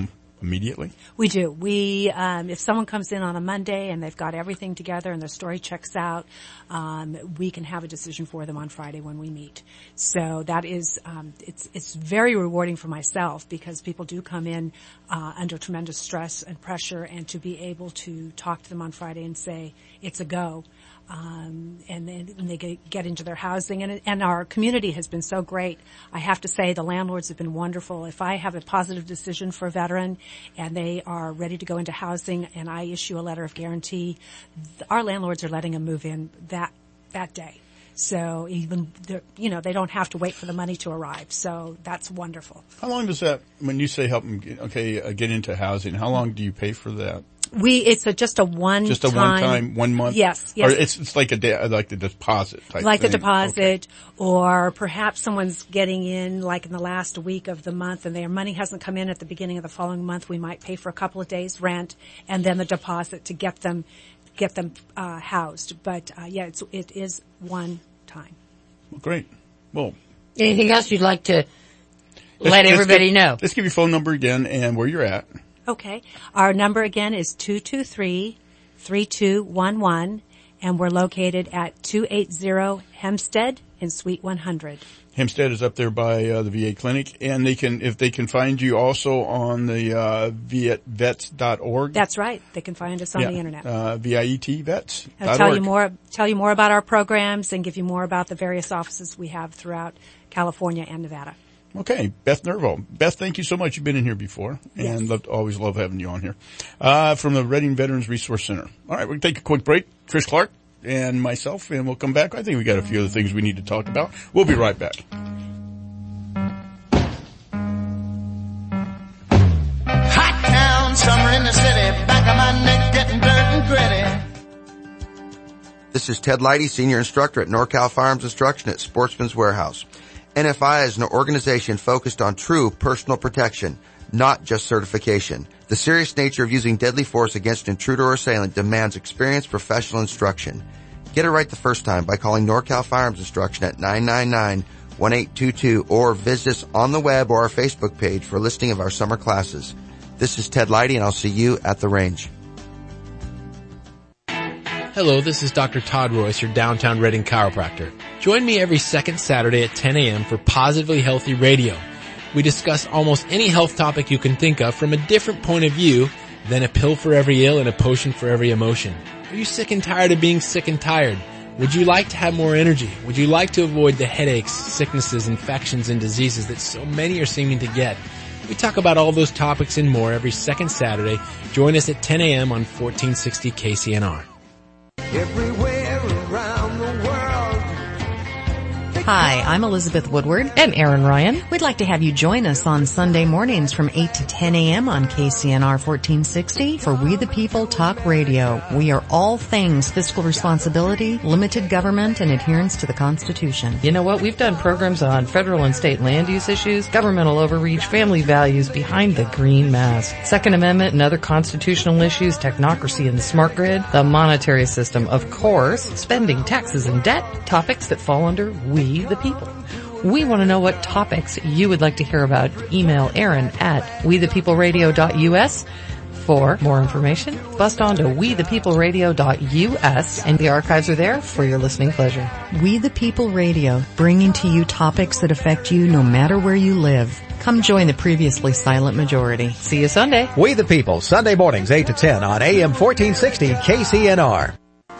immediately? We do. We, if someone comes in on a Monday and they've got everything together and their story checks out, we can have a decision for them on Friday when we meet. So that is, it's very rewarding for myself because people do come in, under tremendous stress and pressure, and to be able to talk to them on Friday and say, it's a go. And then they get into their housing, and our community has been so great. I have to say the landlords have been wonderful. If I have a positive decision for a veteran and they are ready to go into housing and I issue a letter of guarantee, our landlords are letting them move in that day. So even, they don't have to wait for the money to arrive. So that's wonderful. How long does that, when you say help them get into housing, how long do you pay for that? It's just a one-time. Just a one-time, 1 month? Yes. Or it's like the deposit type like thing. the deposit, or perhaps someone's getting in like in the last week of the month and their money hasn't come in at the beginning of the following month. We might pay for a couple of days rent and then the deposit to get them housed. But it is one time. Well, great. Well, anything else you'd like to let everybody know? Let's give your phone number again and where you're at. Okay. Our number again is 223-3211, and we're located at 280 Hempstead in Suite 100. Hempstead is up there by the VA clinic, and if they can find you also on the vets.org. That's right. They can find us on the internet. VIET vets. I'll tell you more about our programs and give you more about the various offices we have throughout California and Nevada. Okay, Beth Nervo. Beth, thank you so much. You've been in here before, and always love having you on here. From the Reading Veterans Resource Center. All right, we'll take a quick break. Chris Clark and myself, and we'll come back. I think we got a few other things we need to talk about. We'll be right back. Hot town, summer in the city, back of my neck getting dirt and gritty. This is Ted Leidy, Senior Instructor at NorCal Firearms Instruction at Sportsman's Warehouse. NFI is an organization focused on true personal protection, not just certification. The serious nature of using deadly force against an intruder or assailant demands experienced professional instruction. Get it right the first time by calling NorCal Firearms Instruction at 999-1822 or visit us on the web or our Facebook page for a listing of our summer classes. This is Ted Leidy, and I'll see you at the range. Hello, this is Dr. Todd Royce, your downtown Reading chiropractor. Join me every second Saturday at 10 a.m. for Positively Healthy Radio. We discuss almost any health topic you can think of from a different point of view than a pill for every ill and a potion for every emotion. Are you sick and tired of being sick and tired? Would you like to have more energy? Would you like to avoid the headaches, sicknesses, infections, and diseases that so many are seeming to get? We talk about all those topics and more every second Saturday. Join us at 10 a.m. on 1460 KCNR. Everywhere around the world. Hi, I'm Elizabeth Woodward. And Aaron Ryan. We'd like to have you join us on Sunday mornings from 8 to 10 a.m. on KCNR 1460 for We the People Talk Radio. We are all things fiscal responsibility, limited government, and adherence to the Constitution. You know what? We've done programs on federal and state land use issues, governmental overreach, family values behind the green mask, Second Amendment and other constitutional issues, technocracy and the smart grid, the monetary system, of course, spending, taxes, and debt, topics that fall under We the People. We want to know what topics you would like to hear about. Email Aaron at wethepeopleradio.us for more information. Bust on to wethepeopleradio.us, and the archives are there for your listening pleasure. We the People Radio, bringing to you topics that affect you no matter where you live. Come join the previously silent majority. See you Sunday. We the People, Sunday mornings 8 to 10 on AM 1460 KCNR.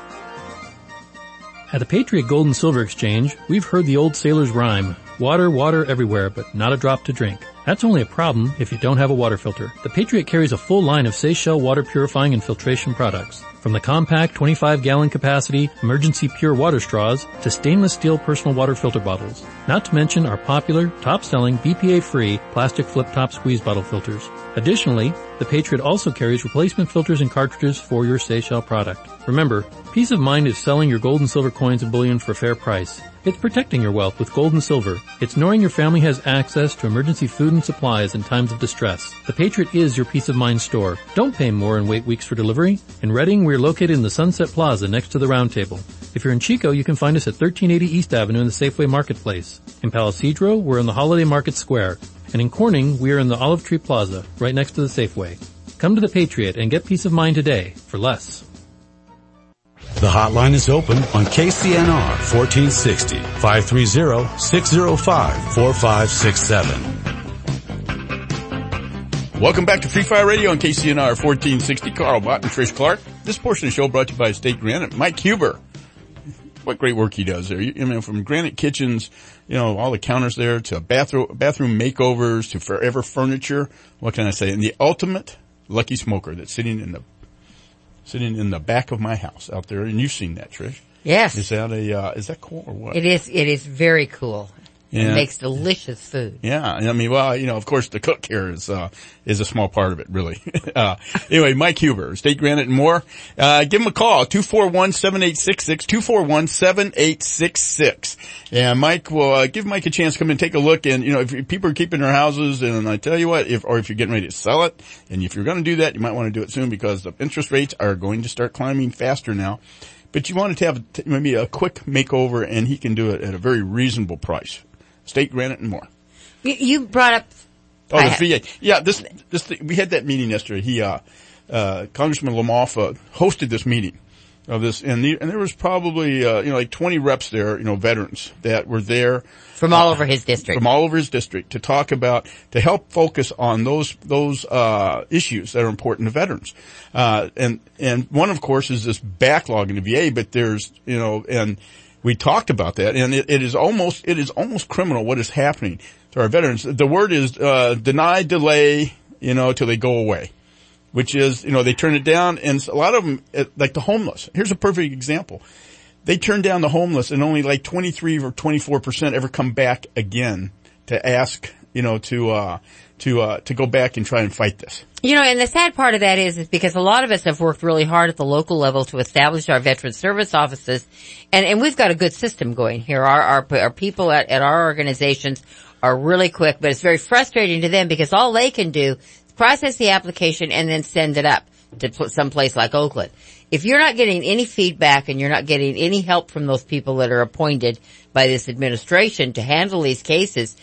At the Patriot Gold and Silver Exchange, we've heard the old sailor's rhyme, water, water everywhere, but not a drop to drink. That's only a problem if you don't have a water filter. The Patriot carries a full line of Seychelles water purifying and filtration products. From the compact 25-gallon capacity emergency pure water straws to stainless steel personal water filter bottles. Not to mention our popular, top-selling, BPA-free plastic flip-top squeeze bottle filters. Additionally, the Patriot also carries replacement filters and cartridges for your Seychelles product. Remember, peace of mind is selling your gold and silver coins and bullion for a fair price. It's protecting your wealth with gold and silver. It's knowing your family has access to emergency food and supplies in times of distress. The Patriot is your peace of mind store. Don't pay more and wait weeks for delivery. In Reading, we're located in the Sunset Plaza next to the Round Table. If you're in Chico, you can find us at 1380 East Avenue in the Safeway Marketplace. In Palo Cedro, we're in the Holiday Market Square. And in Corning, we are in the Olive Tree Plaza, right next to the Safeway. Come to the Patriot and get peace of mind today for less. The hotline is open on KCNR 1460, 530-605-4567. Welcome back to Free Fire Radio on KCNR 1460. Carl Bott and Trish Clark. This portion of the show brought to you by State Granite. Mike Huber. What great work he does there. From Granite Kitchens, all the counters there to bathroom makeovers to Forever Furniture. What can I say? And the ultimate Lucky Smoker that's sitting in the back of my house out there. And you've seen that, Trish. Yes. Is that cool or what? It is very cool. Yeah. It makes delicious food. Yeah. Of course the cook here is a small part of it, really. Anyway, Mike Huber, State Granite and more. Give him a call, 241-7866, 241-7866. And Mike will, give Mike a chance to come and take a look. And, if people are keeping their houses, and I tell you what, if you're getting ready to sell it, and if you're going to do that, you might want to do it soon because the interest rates are going to start climbing faster now. But you want to have maybe a quick makeover, and he can do it at a very reasonable price. State Granite and more. You brought up. The VA. Yeah, we had that meeting yesterday. Congressman Lamoff hosted this meeting of this, and there was probably, like 20 reps there, veterans that were there. From all over his district. From all over his district to talk about, to help focus on those issues that are important to veterans. And one, of course, is this backlog in the VA, but there's, and we talked about that, and it is almost criminal what is happening to our veterans. The word is, deny, delay, till they go away. Which is, they turn it down, and a lot of them, like the homeless. Here's a perfect example. They turn down the homeless, and only like 23 or 24% ever come back again to ask, to go back and try and fight this. And the sad part of that is because a lot of us have worked really hard at the local level to establish our veteran service offices, and we've got a good system going here. Our people at our organizations are really quick, but it's very frustrating to them because all they can do is process the application and then send it up to some place like Oakland. If you're not getting any feedback and you're not getting any help from those people that are appointed by this administration to handle these cases,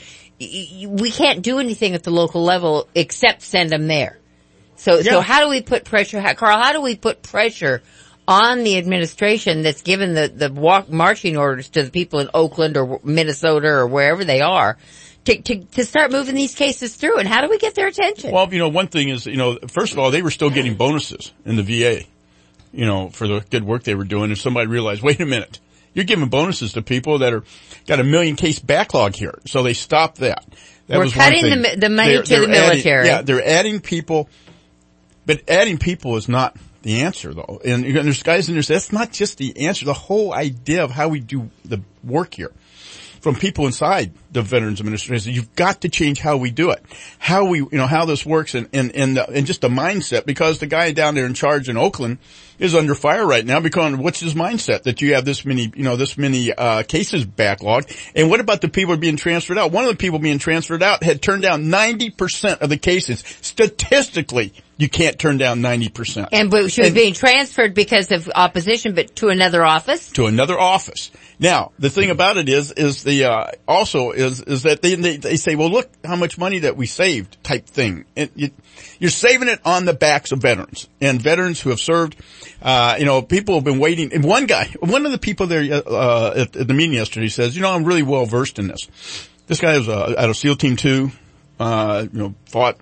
we can't do anything at the local level except send them there. So how do we put pressure, Carl, how do we put pressure on the administration that's given the marching orders to the people in Oakland or Minnesota or wherever they are to start moving these cases through? And how do we get their attention? Well, one thing is, first of all, they were still getting bonuses in the VA, for the good work they were doing. And somebody realized, wait a minute, you're giving bonuses to people that got a 1 million case backlog here. So they stopped that. We're cutting the money to the military. They're adding people. But adding people is not the answer, though. And there's guys in there say that's not just the answer. The whole idea of how we do the work here, from people inside the Veterans Administration, you've got to change how we do it, how we, how this works, and just the mindset. Because the guy down there in charge in Oakland is under fire right now because what's his mindset that you have this many cases backlogged? And what about the people who are being transferred out? One of the people being transferred out had turned down 90% of the cases. Statistically, you can't turn down 90%. But she was being transferred because of opposition, but to another office? To another office. Now, the thing about it is that they say, well, look how much money that we saved type thing. And you're saving it on the backs of veterans and veterans who have served. People have been waiting. And one of the people there, at the meeting yesterday says, I'm really well versed in this. This guy was, out of SEAL Team 2, fought,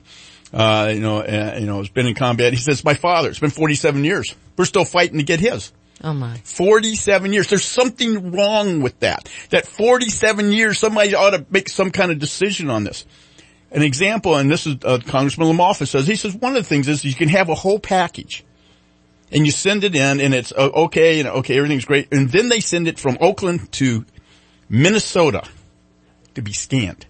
has been in combat. He says, my father, it's been 47 years. We're still fighting to get his. Oh my. 47 years. There's something wrong with that. That 47 years, somebody ought to make some kind of decision on this. An example, and this is, Congressman Lamoff says, he says one of the things is you can have a whole package. And you send it in and it's okay, everything's great. And then they send it from Oakland to Minnesota to be scanned.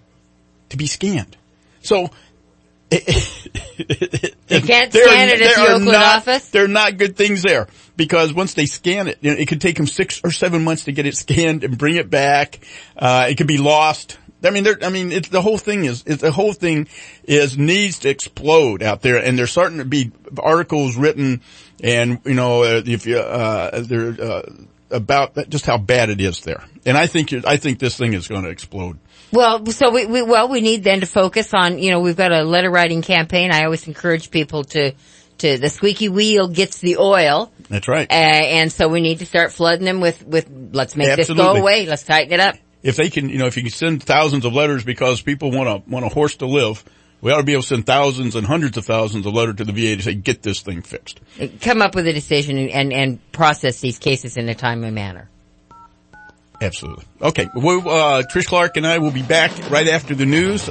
So, you can't scan it at the Oakland office? There are not good things there. Because once they scan it, it could take them 6 or 7 months to get it scanned and bring it back. It could be lost. The whole thing needs to explode out there, and there's starting to be articles written, and about just how bad it is there. And I think this thing is going to explode. Well, so we need then to focus on, we've got a letter writing campaign. I always encourage people to the squeaky wheel gets the oil. That's right. And so we need to start flooding them with let's make this go away. Let's tighten it up. If they can, if you can send thousands of letters because people want a horse to live, we ought to be able to send thousands and hundreds of thousands of letters to the VA to say, get this thing fixed. Come up with a decision and process these cases in a timely manner. Absolutely. Okay. Trish Clark and I will be back right after the news.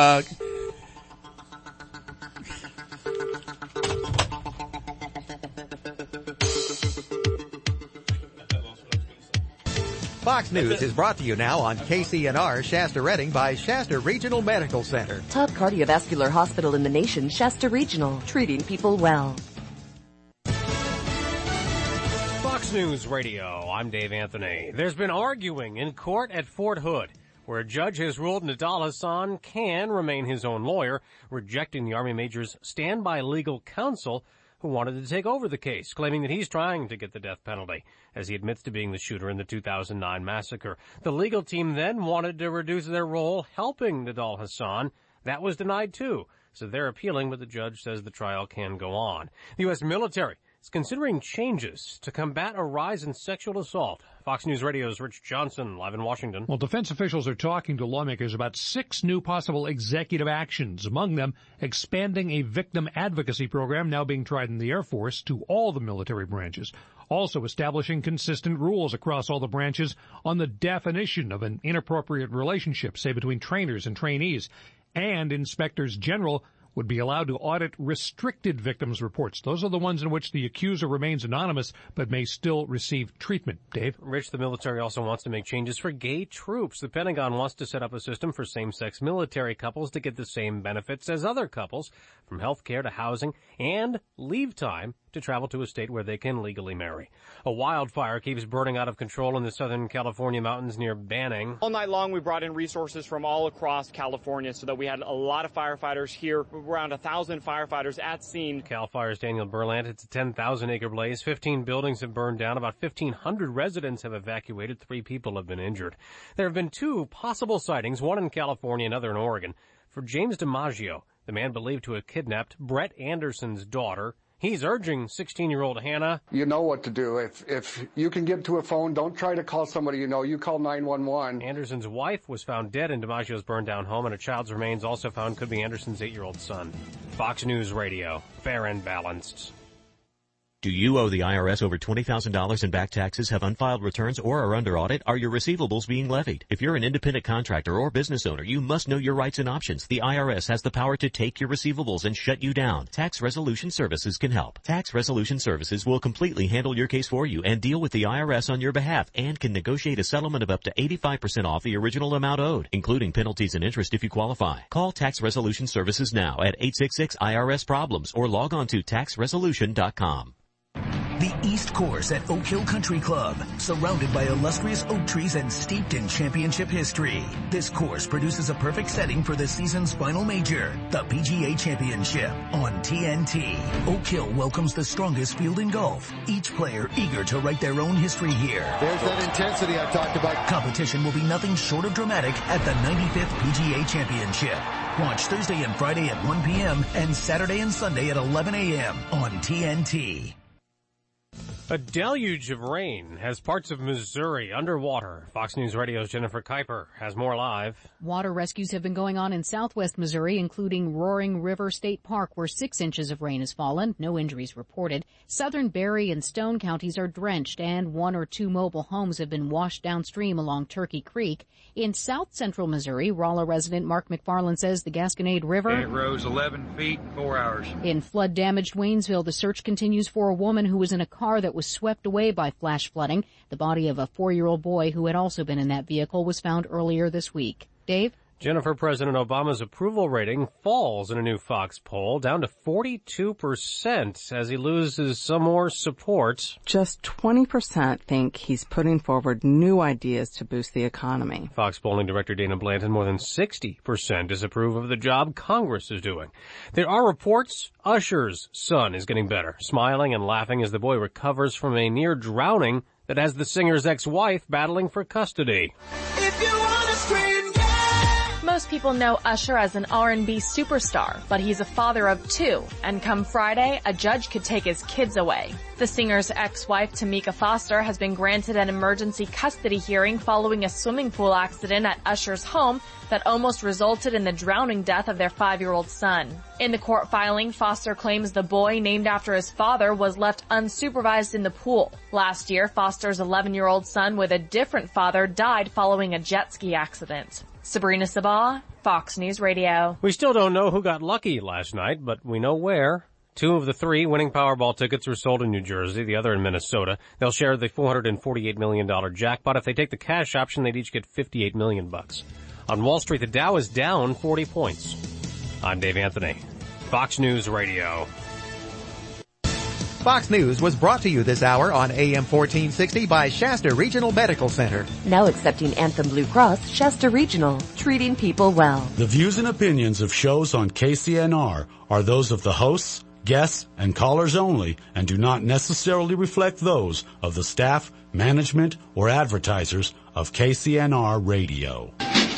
Fox News is brought to you now on KCNR Shasta Redding by Shasta Regional Medical Center. Top cardiovascular hospital in the nation, Shasta Regional, treating people well. Fox News Radio, I'm Dave Anthony. There's been arguing in court at Fort Hood, where a judge has ruled Nidal Hasan can remain his own lawyer, rejecting the Army Major's standby legal counsel who wanted to take over the case, claiming that he's trying to get the death penalty, as he admits to being the shooter in the 2009 massacre. The legal team then wanted to reduce their role helping Nidal Hasan. That was denied too, so they're appealing, but the judge says the trial can go on. The U.S. military is considering changes to combat a rise in sexual assault. Fox News Radio's Rich Johnson, live in Washington. Well, defense officials are talking to lawmakers about 6 new possible executive actions, among them expanding a victim advocacy program now being tried in the Air Force to all the military branches. Also establishing consistent rules across all the branches on the definition of an inappropriate relationship, say between trainers and trainees. And inspectors general would be allowed to audit restricted victims' reports. Those are the ones in which the accuser remains anonymous but may still receive treatment. Dave? Rich, the military also wants to make changes for gay troops. The Pentagon wants to set up a system for same-sex military couples to get the same benefits as other couples, from health care to housing and leave time to travel to a state where they can legally marry. A wildfire keeps burning out of control in the Southern California mountains near Banning. All night long, we brought in resources from all across California so that we had a lot of firefighters here, around 1,000 firefighters at scene. CAL FIRE's Daniel Berlant. It's a 10,000-acre blaze. 15 buildings have burned down. About 1,500 residents have evacuated. 3 people have been injured. There have been 2 possible sightings, one in California, another in Oregon, for James DiMaggio, the man believed to have kidnapped Brett Anderson's daughter. He's urging 16-year-old Hannah. You know what to do. If you can get to a phone, don't try to call somebody you know. You call 911. Anderson's wife was found dead in DiMaggio's burned-down home, and a child's remains also found could be Anderson's 8-year-old son. Fox News Radio, fair and balanced. Do you owe the IRS over $20,000 in back taxes, have unfiled returns, or are under audit? Are your receivables being levied? If you're an independent contractor or business owner, you must know your rights and options. The IRS has the power to take your receivables and shut you down. Tax Resolution Services can help. Tax Resolution Services will completely handle your case for you and deal with the IRS on your behalf and can negotiate a settlement of up to 85% off the original amount owed, including penalties and interest if you qualify. Call Tax Resolution Services now at 866-IRS-PROBLEMS or log on to taxresolution.com. The East Course at Oak Hill Country Club, surrounded by illustrious oak trees and steeped in championship history. This course produces a perfect setting for the season's final major, the PGA Championship, on TNT. Oak Hill welcomes the strongest field in golf, each player eager to write their own history here. There's that intensity I talked about. Competition will be nothing short of dramatic at the 95th PGA Championship. Watch Thursday and Friday at 1 p.m. and Saturday and Sunday at 11 a.m. on TNT. A deluge of rain has parts of Missouri underwater. Fox News Radio's Jennifer Kuiper has more live. Water rescues have been going on in southwest Missouri, including Roaring River State Park, where 6 inches of rain has fallen. No injuries reported. Southern Berry and Stone counties are drenched, and 1 or 2 mobile homes have been washed downstream along Turkey Creek. In south central Missouri, Rolla resident Mark McFarland says the Gasconade River... It rose 11 feet in 4 hours. In flood-damaged Waynesville, the search continues for a woman who was in a car that was swept away by flash flooding. The body of a 4-year-old boy who had also been in that vehicle was found earlier this week. Dave? Jennifer, President Obama's approval rating falls in a new Fox poll, down to 42% as he loses some more support. Just 20% think he's putting forward new ideas to boost the economy. Fox polling director Dana Blanton, more than 60% disapprove of the job Congress is doing. There are reports Usher's son is getting better, smiling and laughing as the boy recovers from a near drowning that has the singer's ex-wife battling for custody. If you want to scream, most people know Usher as an R&B superstar, but he's a father of two, and come Friday, a judge could take his kids away. The singer's ex-wife, Tamika Foster, has been granted an emergency custody hearing following a swimming pool accident at Usher's home that almost resulted in the drowning death of their 5-year-old son. In the court filing, Foster claims the boy, named after his father, was left unsupervised in the pool. Last year, Foster's 11-year-old son with a different father died following a jet ski accident. Sabrina Sabah, Fox News Radio. We still don't know who got lucky last night, but we know where. 2 of the 3 winning Powerball tickets were sold in New Jersey, the other in Minnesota. They'll share the $448 million jackpot. If they take the cash option, they'd each get $58 million. On Wall Street, the Dow is down 40 points. I'm Dave Anthony, Fox News Radio. Fox News was brought to you this hour on AM 1460 by Shasta Regional Medical Center. Now accepting Anthem Blue Cross, Shasta Regional, treating people well. The views and opinions of shows on KCNR are those of the hosts, guests, and callers only and do not necessarily reflect those of the staff, management, or advertisers of KCNR Radio.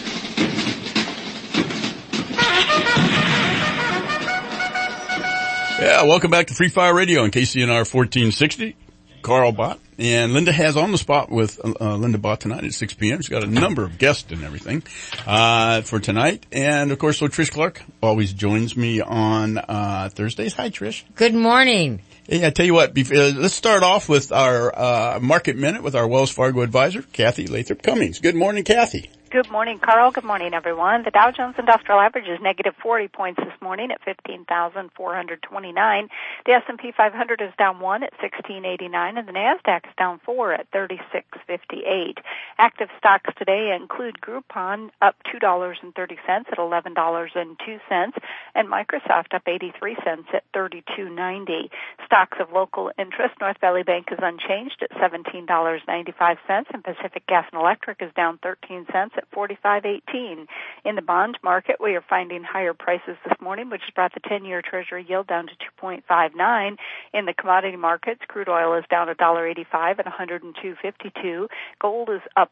Yeah, welcome back to Free Fire Radio on KCNR 1460. Carl Bott. And Linda has On the Spot with Linda Bott tonight at 6 p.m. She's got a number of guests and everything for tonight. And, of course, so Trish Clark always joins me on Thursdays. Hi, Trish. Good morning. Hey, I tell you what, let's start off with our Market Minute with our Wells Fargo advisor, Kathy Lathrop Cummings. Good morning, Kathy. Good morning, Carl. Good morning, everyone. The Dow Jones Industrial Average is negative 40 points this morning at 15,429. The S&P 500 is down 1 at 1689, and the NASDAQ is down 4 at 3658. Active stocks today include Groupon up $2.30 at $11.02, and Microsoft up 83 cents at $32.90. Stocks of local interest, North Valley Bank is unchanged at $17.95, and Pacific Gas and Electric is down 13 cents at $45.18. In the bond market, we are finding higher prices this morning, which has brought the 10-year Treasury yield down to 2.59. In the commodity markets, crude oil is down $1.85 at $102.52. Gold is up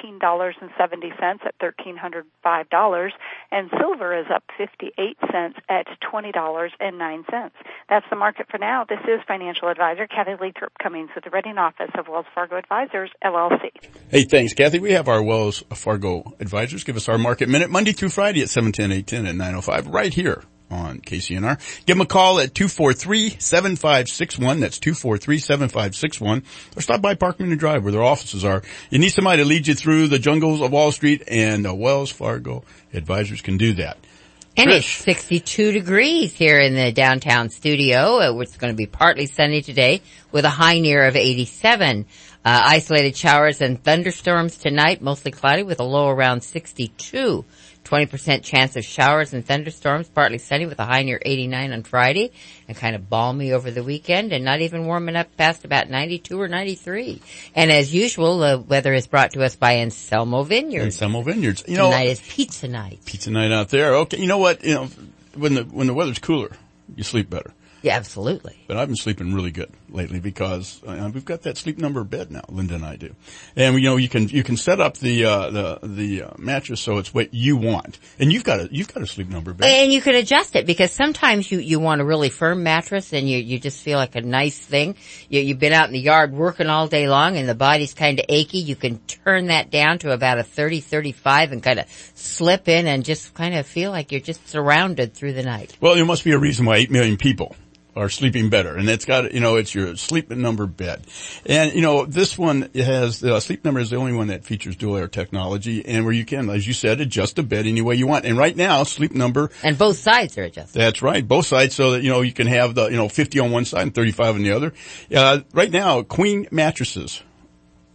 $19.70 at $1,305, and silver is up 58 cents at $20.09. That's the market for now. This is financial advisor Kathy Lathrop Cummings with the Reading Office of Wells Fargo Advisors, LLC. Hey, thanks, Kathy. We have our Wells Fargo advisors give us our Market Minute Monday through Friday at 7:10, 8:10, and 9:05 right here on KCNR. Give them a call at 243-7561. That's 243-7561. Or stop by Parkman and Drive where their offices are. You need somebody to lead you through the jungles of Wall Street, and Wells Fargo advisors can do that. And Trish. It's 62 degrees here in the downtown studio. It's going to be partly sunny today with a high near of 87. Isolated showers and thunderstorms tonight, mostly cloudy with a low around 62. 20% chance of showers and thunderstorms, partly sunny with a high near 89 on Friday, and kind of balmy over the weekend, and not even warming up past about 92 or 93. And as usual, the weather is brought to us by Anselmo Vineyards. Anselmo Vineyards. You Tonight is pizza night. Pizza night out there. Okay, you know what? You know, when the weather's cooler, you sleep better. Yeah, absolutely. But I've been sleeping really good lately because we've got that sleep number bed now. Linda and I do, and you can set up the mattress so it's what you want, and you've got a sleep number bed, and you can adjust it because sometimes you want a really firm mattress and you just feel like a nice thing. You've been out in the yard working all day long and the body's kind of achy. You can turn that down to about a 30-35 and kind of slip in and just kind of feel like you're just surrounded through the night. Well, there must be a reason why 8 million people are sleeping better, and it's got, it's your sleep number bed. And, this one has, Sleep Number is the only one that features dual air technology, and where you can, as you said, adjust the bed any way you want. And right now, Sleep Number. And both sides are adjusted. That's right, both sides, so that, you can have the, 50 on one side and 35 on the other. Right now, queen mattresses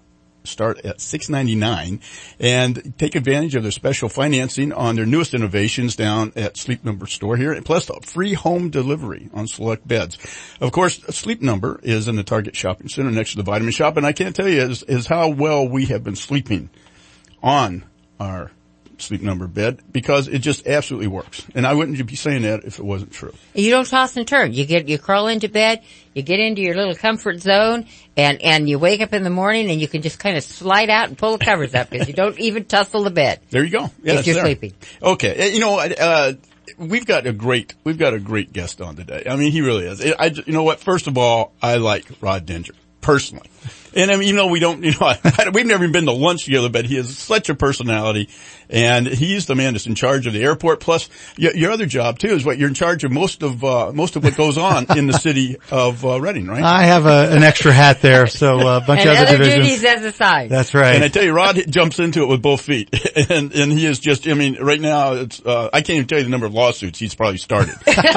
start at $6.99, and take advantage of their special financing on their newest innovations down at Sleep Number store here, plus free home delivery on select beds. Of course, Sleep Number is in the Target Shopping Center next to the Vitamin Shop, and I can't tell you is how well we have been sleeping on our Sleep Number bed, because it just absolutely works. And I wouldn't be saying that if it wasn't true. You don't toss and turn. You crawl into bed, you get into your little comfort zone, and you wake up in the morning and you can just kind of slide out and pull the covers up because you don't even tussle the bed. There you go. Yeah, if you're sleeping. Okay. You know, we've got a great guest on today. I mean, he really is. You know what? First of all, I like Rod Dinger personally. And I mean, we've never even been to lunch together, but he has such a personality, and he's the man that's in charge of the airport. Plus, your other job too is you're in charge of most of what goes on in the city of Reading, right? I have an extra hat there, so a bunch of other divisions. Duties as a side. That's right. And I tell you, Rod jumps into it with both feet, and he is just. I mean, right now it's. I can't even tell you the number of lawsuits he's probably started.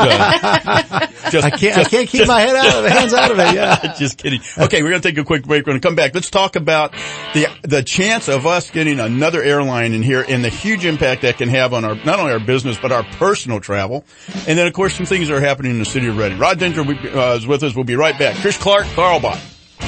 I can't keep my hands out of it. Yeah. Just kidding. Okay, we're gonna take a quick break. We're going to come back. Let's talk about the chance of us getting another airline in here and the huge impact that can have on not only our business, but our personal travel. And then, of course, some things that are happening in the city of Reading. Rod Dinger is with us. We'll be right back. Chris Clark, Carl Bott.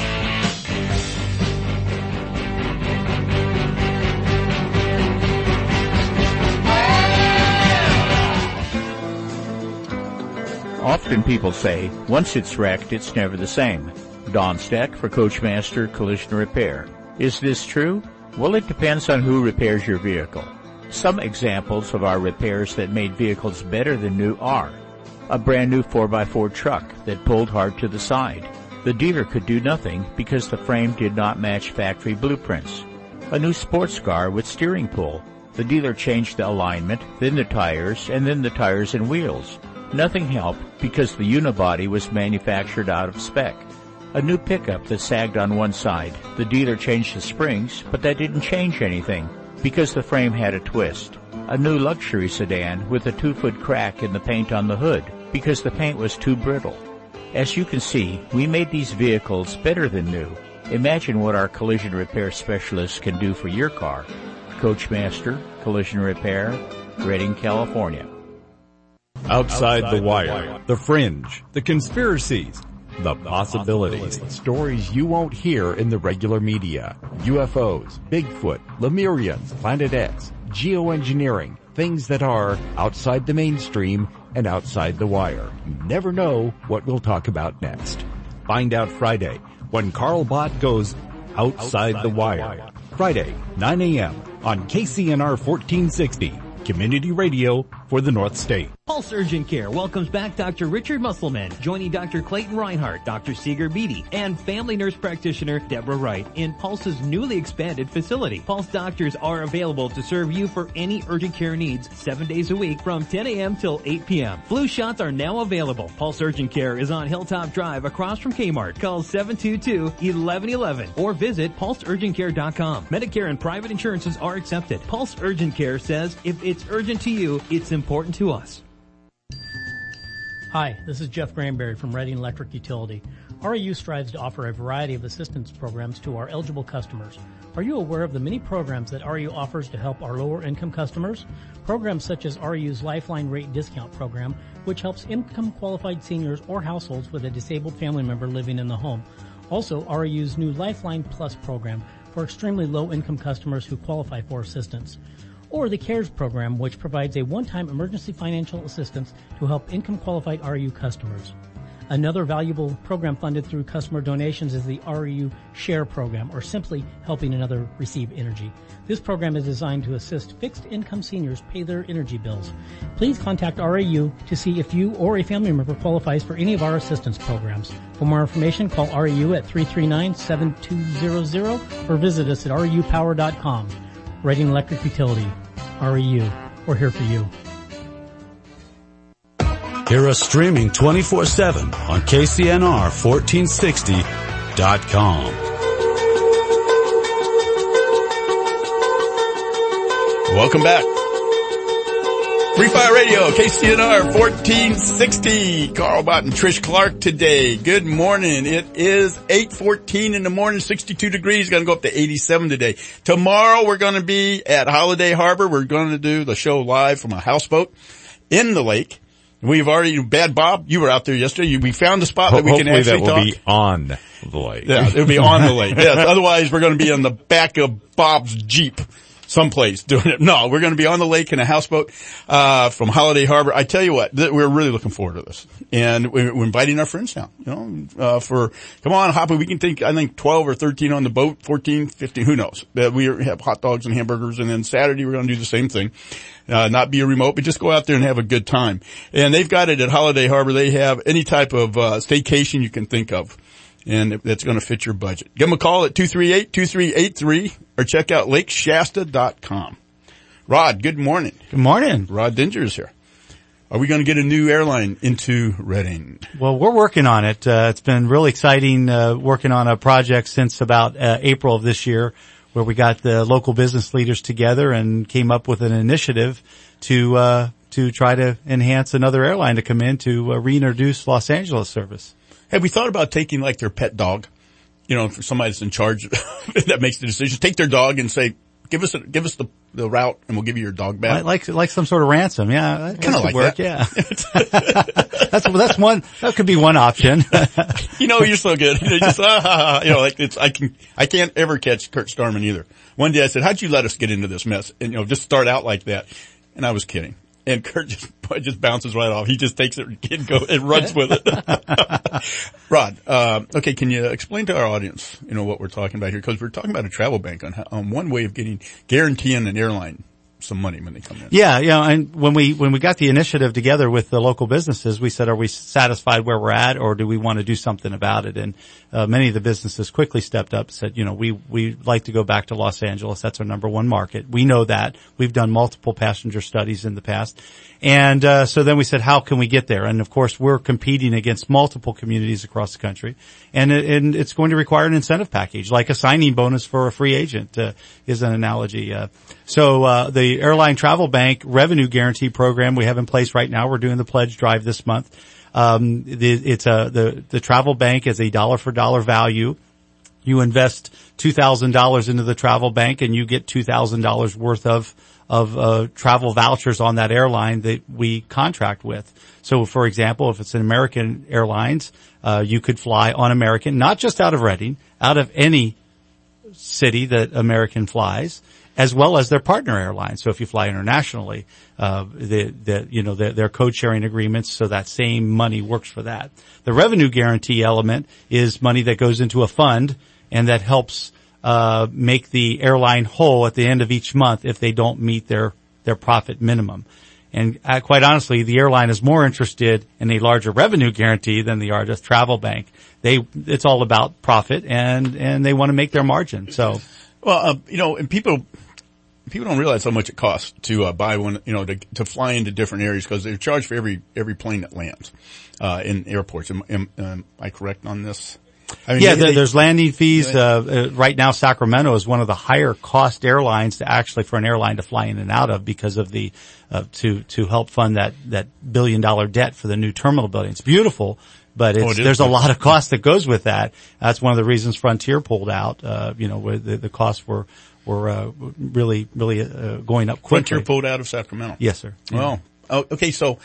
Often people say, once it's wrecked, it's never the same. Don Steck for Coachmaster Collision Repair. Is this true? Well, it depends on who repairs your vehicle. Some examples of our repairs that made vehicles better than new are a brand new 4x4 truck that pulled hard to the side. The dealer could do nothing because the frame did not match factory blueprints. A new sports car with steering pull. The dealer changed the alignment, then the tires, and then the tires and wheels. Nothing helped because the unibody was manufactured out of spec. A new pickup that sagged on one side. The dealer changed the springs, but that didn't change anything because the frame had a twist. A new luxury sedan with a 2-foot crack in the paint on the hood because the paint was too brittle. As you can see, we made these vehicles better than new. Imagine what our collision repair specialists can do for your car. Coachmaster Collision Repair, Redding, California. Outside the wire, the fringe, the conspiracies, the possibilities, stories you won't hear in the regular media. UFOs, Bigfoot, Lemurians, Planet X, geoengineering, things that are outside the mainstream and outside the wire. You never know what we'll talk about next. Find out Friday when Carl Bott goes outside the wire. Friday, 9 a.m. on KCNR 1460, Community Radio for the North State. Pulse Urgent Care welcomes back Dr. Richard Musselman, joining Dr. Clayton Reinhardt, Dr. Seeger Beatty, and family nurse practitioner Deborah Wright in Pulse's newly expanded facility. Pulse doctors are available to serve you for any urgent care needs 7 days a week from 10 a.m. till 8 p.m. Flu shots are now available. Pulse Urgent Care is on Hilltop Drive across from Kmart. Call 722-1111 or visit pulseurgentcare.com. Medicare and private insurances are accepted. Pulse Urgent Care says if it's urgent to you, it's important to us. Hi, this is Jeff Granberry from Reading Electric Utility. REU strives to offer a variety of assistance programs to our eligible customers. Are you aware of the many programs that REU offers to help our lower income customers? Programs such as REU's Lifeline Rate Discount Program, which helps income qualified seniors or households with a disabled family member living in the home. Also, REU's new Lifeline Plus program for extremely low income customers who qualify for assistance. Or the CARES program, which provides a one-time emergency financial assistance to help income-qualified REU customers. Another valuable program funded through customer donations is the REU Share program, or simply helping another receive energy. This program is designed to assist fixed-income seniors pay their energy bills. Please contact REU to see if you or a family member qualifies for any of our assistance programs. For more information, call REU at 339-7200 or visit us at reupower.com. Reading Electric Utility. REU. We're here for you. Hear us streaming 24/7 on KCNR1460.com. Welcome back. Free Fire Radio, KCNR 1460. Carl Bott and Trish Clark today. Good morning. It is 8:14 in the morning, 62 degrees. Going to go up to 87 today. Tomorrow we're going to be at Holiday Harbor. We're going to do the show live from a houseboat in the lake. We've already, Bad Bob, you were out there yesterday. We found a spot that we can actually talk. Hopefully that will be on the lake. Yeah, it'll be on the lake. Yes. Otherwise we're going to be on the back of Bob's Jeep. Someplace doing it. No, we're going to be on the lake in a houseboat, from Holiday Harbor. I tell you what, we're really looking forward to this. And we're inviting our friends now, come on, Hoppy, we can I think 12 or 13 on the boat, 14, 15, who knows. We have hot dogs and hamburgers, and then Saturday we're going to do the same thing. Not be a remote, but just go out there and have a good time. And they've got it at Holiday Harbor. They have any type of, staycation you can think of. And that's going to fit your budget. Give them a call at 238-2383 or check out lakeshasta.com. Rod, good morning. Good morning. Rod Dinger is here. Are we going to get a new airline into Redding? Well, we're working on it. It's been really exciting, working on a project since about April of this year, where we got the local business leaders together and came up with an initiative to try to enhance another airline to come in to reintroduce Los Angeles service. Have we thought about taking like their pet dog? For somebody that's in charge that makes the decisions. Take their dog and say, give us the route and we'll give you your dog back. Like some sort of ransom. Yeah. Kind of like work, that. Yeah. that's one, that could be one option. You're so good. I can't ever catch Kurt Starman either. One day I said, how'd you let us get into this mess? And, just start out like that. And I was kidding. And Kurt just bounces right off. He just takes it and runs with it. Rod, okay, can you explain to our audience, what we're talking about here? Because we're talking about a travel bank on one way of guaranteeing an airline some money when they come in. Yeah, and when we got the initiative together with the local businesses, we said, are we satisfied where we're at, or do we want to do something about it? And many of the businesses quickly stepped up and said, we'd like to go back to Los Angeles. That's our number one market. We know that. We've done multiple passenger studies in the past. And so then we said, how can we get there? And of course, we're competing against multiple communities across the country. And it's going to require an incentive package, like a signing bonus for a free agent, is an analogy. So the Airline Travel Bank Revenue Guarantee Program we have in place right now. We're doing the pledge drive this month. The travel bank is a dollar for dollar value. You invest $2,000 into the travel bank and you get $2,000 worth of travel vouchers on that airline that we contract with. So for example, if it's an American Airlines, you could fly on American, not just out of Redding, out of any city that American flies, as well as their partner airlines. So if you fly internationally, their code sharing agreements, so that same money works for that. The revenue guarantee element is money that goes into a fund and that helps make the airline whole at the end of each month if they don't meet their profit minimum. And quite honestly, the airline is more interested in a larger revenue guarantee than they are just travel bank. It's all about profit and they want to make their margin. So, well, and people don't realize how much it costs to buy one, to fly into different areas, because they're charged for every plane that lands in airports. Am I correct on this? I mean, there's landing fees. Right now, Sacramento is one of the higher cost airlines for an airline to fly in and out of, because of the to help fund that $1 billion debt for the new terminal building. It's beautiful, but there's a lot of cost that goes with that. That's one of the reasons Frontier pulled out. Where the costs were really going up quickly. Frontier pulled out of Sacramento. Yes, sir. Well, okay. So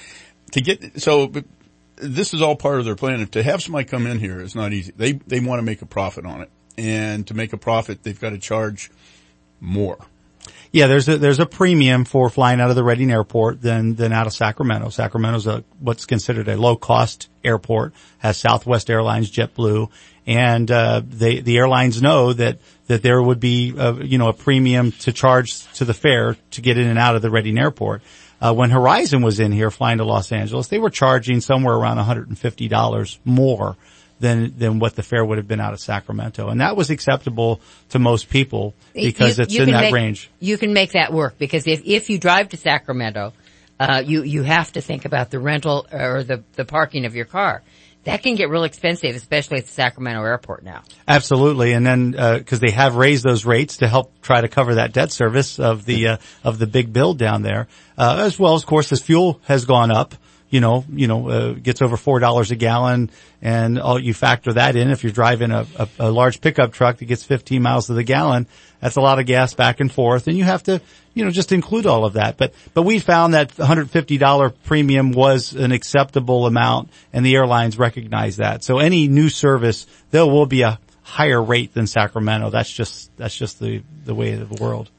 this is all part of their plan. To have somebody come in here is not easy. They want to make a profit on it, and to make a profit, they've got to charge more. Yeah, there's a premium for flying out of the Redding Airport than out of Sacramento. Sacramento's what's considered a low cost airport, has Southwest Airlines, JetBlue, and the airlines know that there would be a premium to charge to the fare to get in and out of the Redding Airport. When Horizon was in here flying to Los Angeles, they were charging somewhere around $150 more than what the fare would have been out of Sacramento. And that was acceptable to most people because it's in that range. You can make that work, because if you drive to Sacramento, you have to think about the rental or the parking of your car. that can get real expensive, especially at the Sacramento airport now. Absolutely. And then, cause they have raised those rates to help try to cover that debt service of the big bill down there. As well as, of course, as fuel has gone up, gets over $4 a gallon, and you factor that in. If you're driving a large pickup truck that gets 15 miles to the gallon, that's a lot of gas back and forth, and you have to, just include all of that. But we found that $150 premium was an acceptable amount, and the airlines recognize that. So any new service, there will be a higher rate than Sacramento. That's just the way of the world.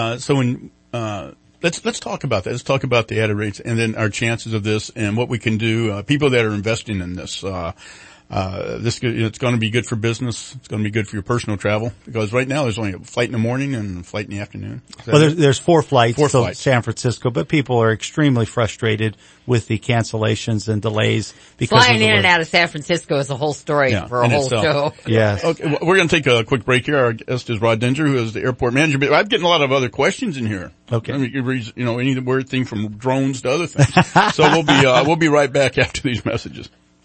Let's talk about that. Let's talk about the added rates and then our chances of this and what we can do. People that are investing in this, it's going to be good for business. It's going to be good for your personal travel, because right now there's only a flight in the morning and a flight in the afternoon. Well, there's four flights to San Francisco, but people are extremely frustrated with the cancellations and delays because flying in and out of San Francisco is a whole story for a whole show. Yes. Okay, we're going to take a quick break here. Our guest is Rod Dinger, who is the airport manager. But I'm getting a lot of other questions in here. Okay. I mean, any weird thing from drones to other things. So we'll be right back after these messages.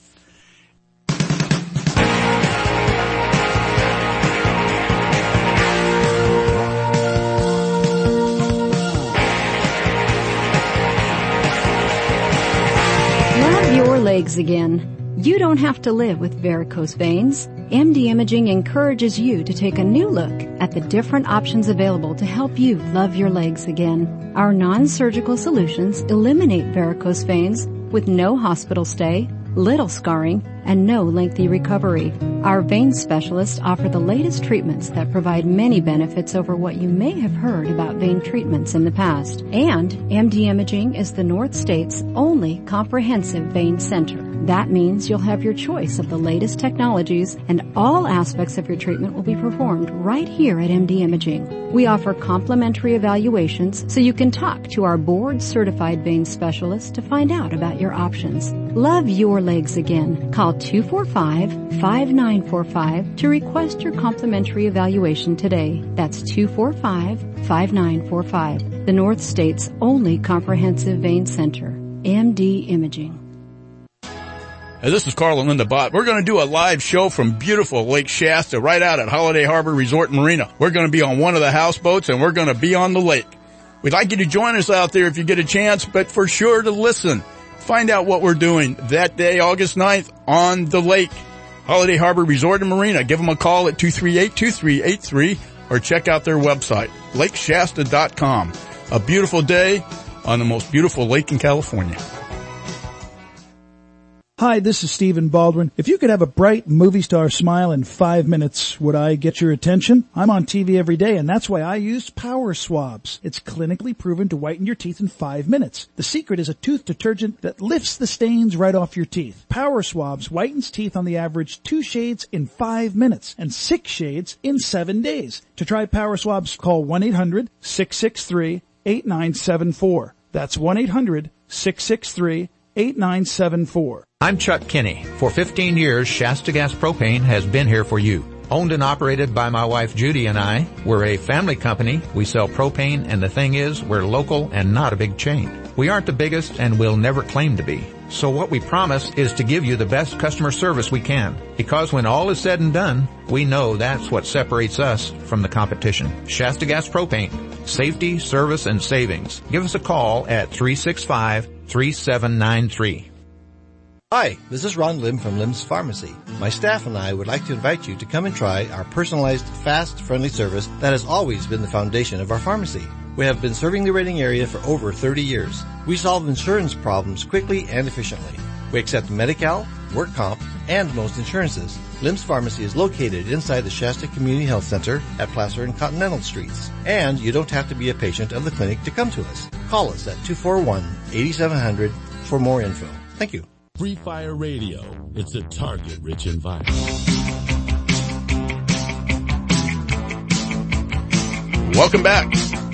Your legs again. You don't have to live with varicose veins. MD Imaging encourages you to take a new look at the different options available to help you love your legs again. Our non-surgical solutions eliminate varicose veins with no hospital stay, little scarring, and no lengthy recovery. Our vein specialists offer the latest treatments that provide many benefits over what you may have heard about vein treatments in the past. And MD Imaging is the North State's only comprehensive vein center. That means you'll have your choice of the latest technologies, and all aspects of your treatment will be performed right here at MD Imaging. We offer complimentary evaluations so you can talk to our board-certified vein specialist to find out about your options. Love your legs again. Call 245-5945 to request your complimentary evaluation today. That's 245-5945. The North State's only comprehensive vein center, MD Imaging. Hey, this is Carl and Linda Bott. We're going to do a live show from beautiful Lake Shasta right out at Holiday Harbor Resort and Marina. We're going to be on one of the houseboats, and we're going to be on the lake. We'd like you to join us out there if you get a chance, but for sure to listen. Find out what we're doing that day, August 9th, on the lake. Holiday Harbor Resort and Marina. Give them a call at 238-2383 or check out their website, lakeshasta.com. A beautiful day on the most beautiful lake in California. Hi, this is Stephen Baldwin. If you could have a bright movie star smile in 5 minutes, would I get your attention? I'm on TV every day, and that's why I use Power Swabs. It's clinically proven to whiten your teeth in 5 minutes. The secret is a tooth detergent that lifts the stains right off your teeth. Power Swabs whitens teeth on the average 2 shades in 5 minutes and 6 shades in 7 days. To try Power Swabs, call 1-800-663-8974. That's 1-800-663-8974. I'm Chuck Kinney. For 15 years, Shasta Gas Propane has been here for you. Owned and operated by my wife Judy and I, we're a family company. We sell propane, and the thing is, we're local and not a big chain. We aren't the biggest and will never claim to be. So what we promise is to give you the best customer service we can. Because when all is said and done, we know that's what separates us from the competition. Shasta Gas Propane. Safety, service, and savings. Give us a call at 365-3793. Hi, this is Ron Lim from Lim's Pharmacy. My staff and I would like to invite you to come and try our personalized, fast, friendly service that has always been the foundation of our pharmacy. We have been serving the Redding area for over 30 years. We solve insurance problems quickly and efficiently. We accept Medi-Cal, work comp, and most insurances. Lim's Pharmacy is located inside the Shasta Community Health Center at Placer and Continental Streets. And you don't have to be a patient of the clinic to come to us. Call us at 241-8700 for more info. Thank you. Free Fire Radio. It's a target-rich environment. Welcome back.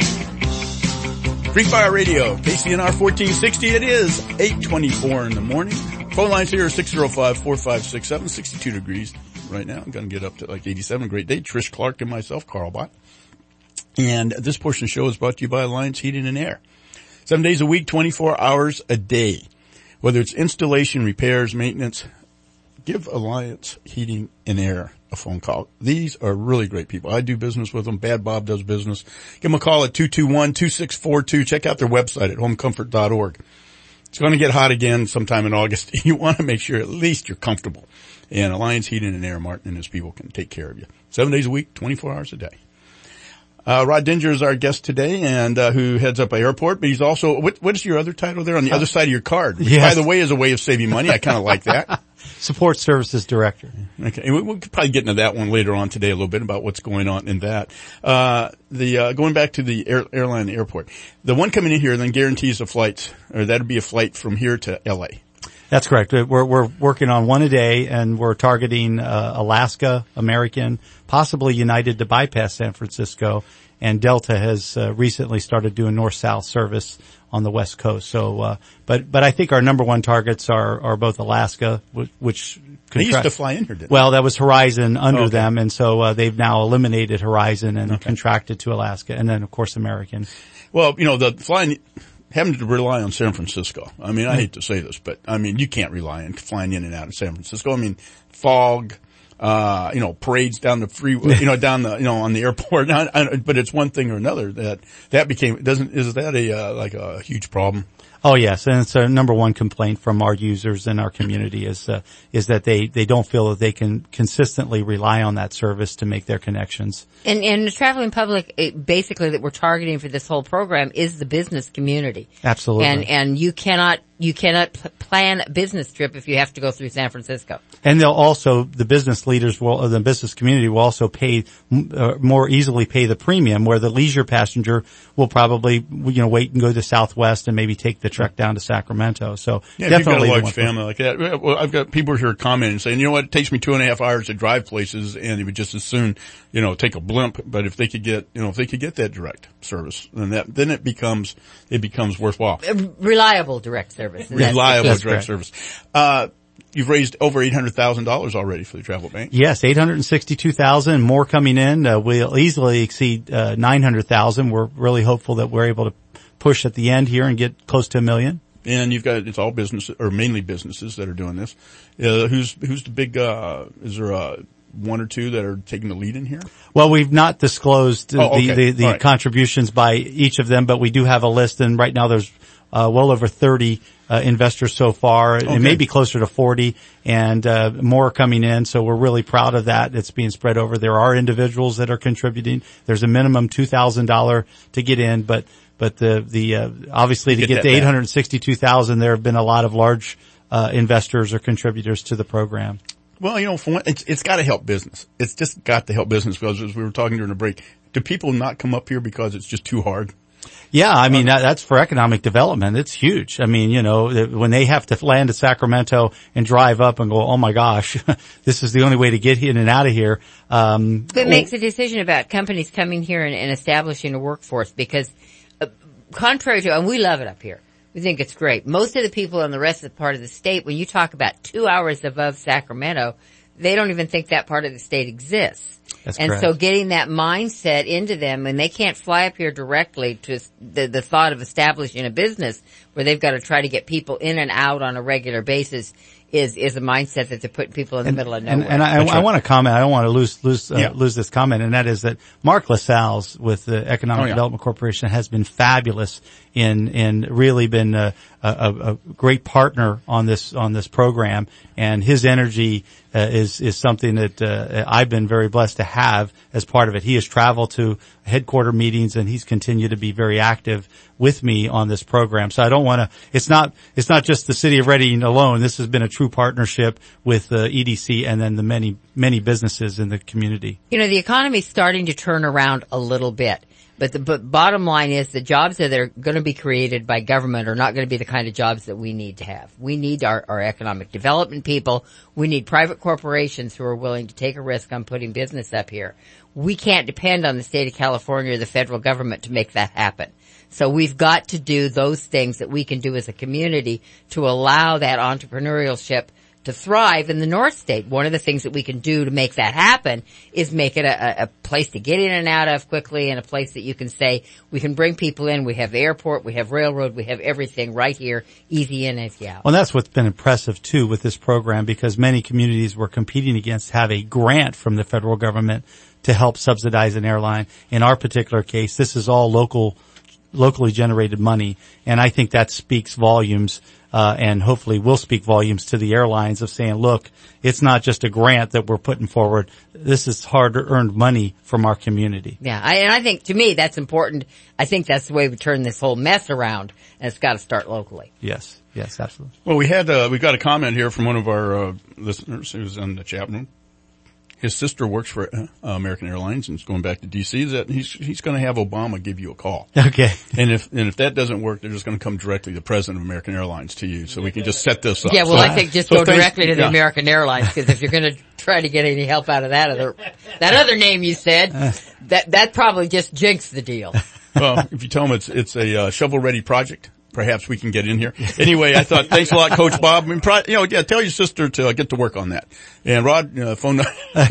Free Fire Radio, KCNR 1460. It is 8:24 in the morning. Phone lines here are 605-4567, 62 degrees right now. I'm going to get up to like 87. Great day. Trish Clark and myself, Carl Bott. And this portion of the show is brought to you by Alliance Heating and Air. 7 days a week, 24 hours a day. Whether it's installation, repairs, maintenance, give Alliance Heating and Air a phone call. These are really great people. I do business with them. Bad Bob does business. Give them a call at 221-2642. Check out their website at homecomfort.org. It's going to get hot again sometime in August. You want to make sure at least you're comfortable. And Alliance Heating and Air, Martin and his people can take care of you. 7 days a week, 24 hours a day. Rod Dinger is our guest today, and who heads up an airport, but he's also, what is your other title there on the other side of your card? Which, yes. By the way, is a way of saving money. I kind of like that. Support Services Director. Okay, we could probably get into that one later on today a little bit about what's going on in that. Going back to the airline airport, the one coming in here then guarantees a flight, or that'd be a flight from here to LA. That's correct. We're working on one a day, and we're targeting Alaska, American, possibly United to bypass San Francisco, and Delta has recently started doing north-south service on the West Coast. So, but I think our number one targets are both Alaska, which they used to fly in here, didn't they? Well, that was Horizon under them, and so they've now eliminated Horizon and contracted to Alaska, and then of course American. Well, the flying. Having to rely on San Francisco. I mean, I hate to say this, but I mean, you can't rely on flying in and out of San Francisco. I mean, fog, parades down the freeway, on the airport. But it's one thing or another that became, is that a huge problem? Oh yes, and it's a number one complaint from our users in our community is that they don't feel that they can consistently rely on that service to make their connections. And the traveling public, basically that we're targeting for this whole program is the business community. Absolutely. And you cannot plan a business trip if you have to go through San Francisco. And they'll also, the business leaders the business community will also pay, more easily pay the premium, where the leisure passenger will probably, wait and go to Southwest and maybe take the trek down to Sacramento. So definitely. If you've got a large family like that. Well, I've got people here commenting saying, you know what, it takes me 2.5 hours to drive places, and it would just as soon, take a blimp. But if they could get, that direct service, then it becomes worthwhile. Reliable direct service. Reliable direct service. You've raised over $800,000 already for the travel bank. Yes, $862,000, more coming in. We'll easily exceed $900,000. We're really hopeful that we're able to push at the end here and get close to $1 million. And it's all businesses, or mainly businesses that are doing this. Who's the big, is there one or two that are taking the lead in here? Well, we've not disclosed the right. contributions by each of them, but we do have a list, and right now there's well over 30 investors so far. Okay. It may be closer to 40, and more coming in. So we're really proud of that. It's being spread over. There are individuals that are contributing. There's a minimum $2,000 to get in, but obviously to get the $862,000, there have been a lot of large investors or contributors to the program. Well, it's got to help business. It's just got to help business, because as we were talking during the break, do people not come up here because it's just too hard? Yeah, I mean, that's for economic development. It's huge. I mean, when they have to land at Sacramento and drive up and go, oh my gosh, this is the only way to get in and out of here. It makes a decision about companies coming here and establishing a workforce, because contrary to, and we love it up here. We think it's great. Most of the people in the rest of the part of the state, when you talk about 2 hours above Sacramento, they don't even think that part of the state exists. That's and correct. So getting that mindset into them, and they can't fly up here directly to the thought of establishing a business where they've got to try to get people in and out on a regular basis, is a mindset that they're putting people in the middle of nowhere. And I want to comment. I don't want to lose this comment, and that is that Mark LaSalle's with the Economic Development Corporation has been fabulous in really been a great partner on this program, and his energy is something that I've been very blessed to have as part of it. He has traveled to headquarter meetings, and he's continued to be very active with me on this program. So I don't want to, it's not just the city of Reading alone. This has been a true partnership with EDC and then the many, many businesses in the community. The economy's starting to turn around a little bit. But bottom line is the jobs that are going to be created by government are not going to be the kind of jobs that we need to have. We need our economic development people. We need private corporations who are willing to take a risk on putting business up here. We can't depend on the state of California or the federal government to make that happen. So we've got to do those things that we can do as a community to allow that entrepreneurship to thrive in the North State. One of the things that we can do to make that happen is make it a place to get in and out of quickly, and a place that you can say, we can bring people in. We have airport, we have railroad, we have everything right here, easy in, easy out. Well, that's what's been impressive too with this program, because many communities we're competing against have a grant from the federal government to help subsidize an airline. In our particular case, this is all locally generated money, and I think that speaks volumes, and hopefully will speak volumes to the airlines of saying, look, it's not just a grant that we're putting forward. This is hard-earned money from our community. Yeah, and I think, to me, that's important. I think that's the way we turn this whole mess around, and it's got to start locally. Yes, absolutely. Well, we got a comment here from one of our listeners who's in the chat room. His sister works for American Airlines and is going back to D.C. That he's going to have Obama give you a call. Okay. And if that doesn't work, they're just going to come directly, the president of American Airlines, to you, so we can just set this up. Yeah, well, I think just go directly to the American Airlines, because if you're going to try to get any help out of that other name you said, that probably just jinxed the deal. Well, if you tell them it's a shovel-ready project, perhaps we can get in here. Anyway, I thought, thanks a lot, Coach Bob. I mean, tell your sister to get to work on that. And Rod, phone.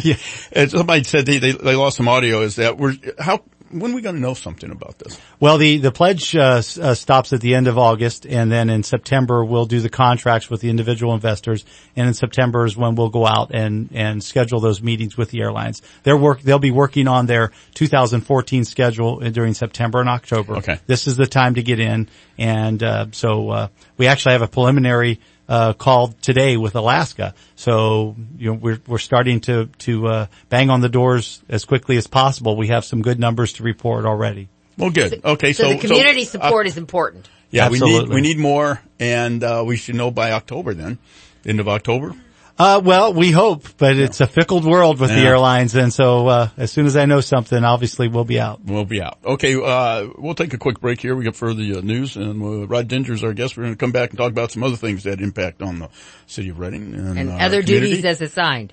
And somebody said they lost some audio. Is that when are we going to know something about this? Well, the pledge stops at the end of August, and then in September we'll do the contracts with the individual investors, and in September is when we'll go out and schedule those meetings with the airlines. They'll be working on their 2014 schedule during September and October. Okay. This is the time to get in, and so we actually have a preliminary call today with Alaska. So, we're starting to bang on the doors as quickly as possible. We have some good numbers to report already. Well, good. Okay. So the community support is important. Yeah, absolutely. we need more, and we should know by October then. End of October? Well, we hope, but it's a fickle world with the airlines, and so as soon as I know something, obviously we'll be out. Okay, we'll take a quick break here. We got further news, and Rod Dinger's our guest. We're going to come back and talk about some other things that impact on the city of Reading and other duties as assigned.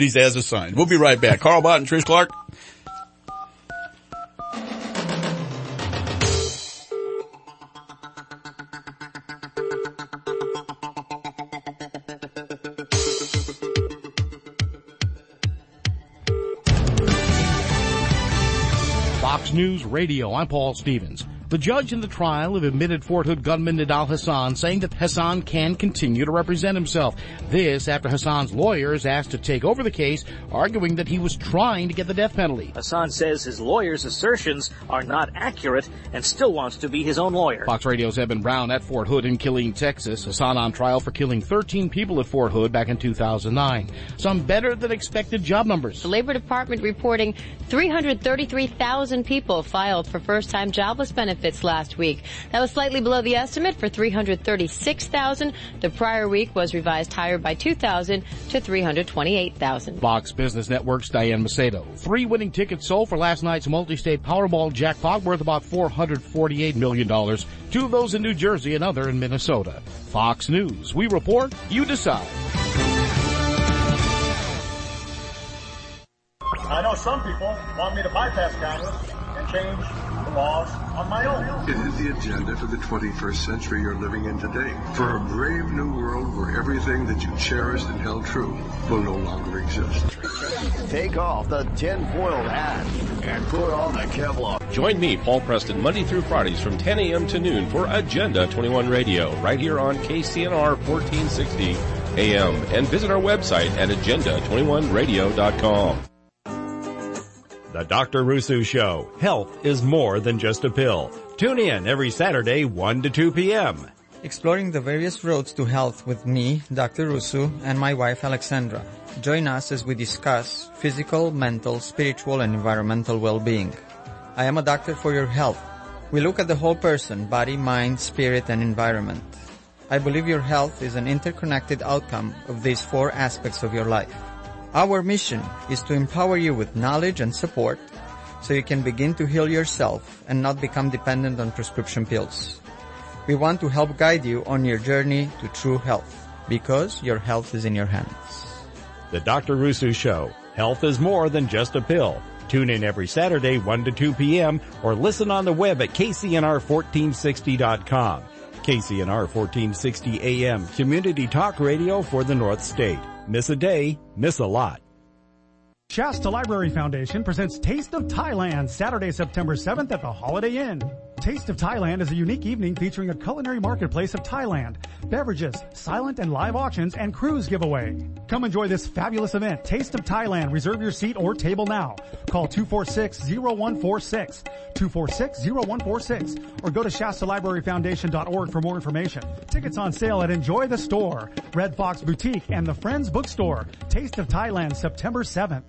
We'll be right back. Carl Bott and Trish Clark. Fox News Radio, I'm Paul Stevens. The judge in the trial of admitted Fort Hood gunman Nidal Hasan saying that Hasan can continue to represent himself. This after Hasan's lawyers asked to take over the case, arguing that he was trying to get the death penalty. Hasan says his lawyer's assertions are not accurate and still wants to be his own lawyer. Fox Radio's Eben Brown at Fort Hood in Killeen, Texas. Hasan on trial for killing 13 people at Fort Hood back in 2009. Some better than expected job numbers. The Labor Department reporting 333,000 people filed for first-time jobless benefits last week. That was slightly below the estimate for 336,000. The prior week was revised higher by 2,000 to 328,000. Fox Business Network's Diane Macedo. 3 winning tickets sold for last night's multi-state Powerball jackpot worth about $448 million. 2 of those in New Jersey, another in Minnesota. Fox News. We report, you decide. I know some people want me to bypass Congress and change the laws on my own. It is the agenda for the 21st century you're living in today. For a brave new world where everything that you cherished and held true will no longer exist. Take off the tin-foiled hat and put on the Kevlar. Join me, Paul Preston, Monday through Fridays from 10 a.m. to noon for Agenda 21 Radio, right here on KCNR 1460 AM. And visit our website at agenda21radio.com. The Dr. Rusu Show. Health is more than just a pill. Tune in every Saturday, 1 to 2 p.m. Exploring the various roads to health with me, Dr. Rusu, and my wife, Alexandra. Join us as we discuss physical, mental, spiritual, and environmental well-being. I am a doctor for your health. We look at the whole person, body, mind, spirit, and environment. I believe your health is an interconnected outcome of these 4 aspects of your life. Our mission is to empower you with knowledge and support so you can begin to heal yourself and not become dependent on prescription pills. We want to help guide you on your journey to true health because your health is in your hands. The Dr. Rusu Show. Health is more than just a pill. Tune in every Saturday, 1 to 2 p.m. or listen on the web at KCNR1460.com. KCNR 1460 AM, community talk radio for the North State. Miss a day, miss a lot. Shasta Library Foundation presents Taste of Thailand, Saturday, September 7th at the Holiday Inn. Taste of Thailand is a unique evening featuring a culinary marketplace of Thailand, beverages, silent and live auctions, and cruise giveaway. Come enjoy this fabulous event. Taste of Thailand. Reserve your seat or table now. Call 246-0146, 246-0146, or go to ShastaLibraryFoundation.org for more information. Tickets on sale at Enjoy the Store, Red Fox Boutique, and the Friends Bookstore. Taste of Thailand, September 7th.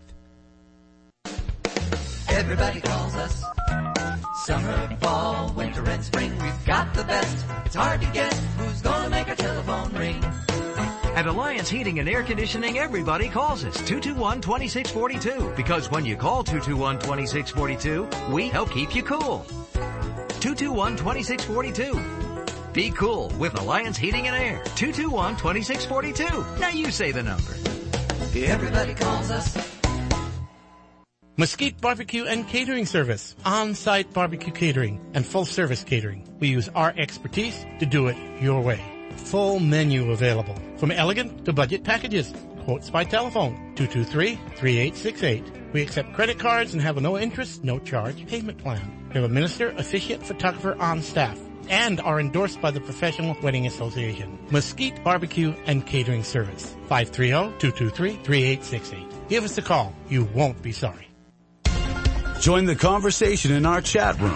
Everybody calls us. Summer, fall, winter, and spring, we've got the best. It's hard to guess who's gonna make our telephone ring. At Alliance Heating and Air Conditioning, everybody calls us 221-2642. Because when you call 221-2642, we help keep you cool. 221-2642. Be cool with Alliance Heating and Air. 221-2642. Now you say the number. Everybody calls us. Mesquite Barbecue and Catering Service. On-site barbecue catering and full-service catering. We use our expertise to do it your way. Full menu available. From elegant to budget packages. Quotes by telephone. 223-3868. We accept credit cards and have a no interest, no charge payment plan. We have a minister, officiant, photographer on staff. And are endorsed by the Professional Wedding Association. Mesquite Barbecue and Catering Service. 530-223-3868. Give us a call. You won't be sorry. Join the conversation in our chat room,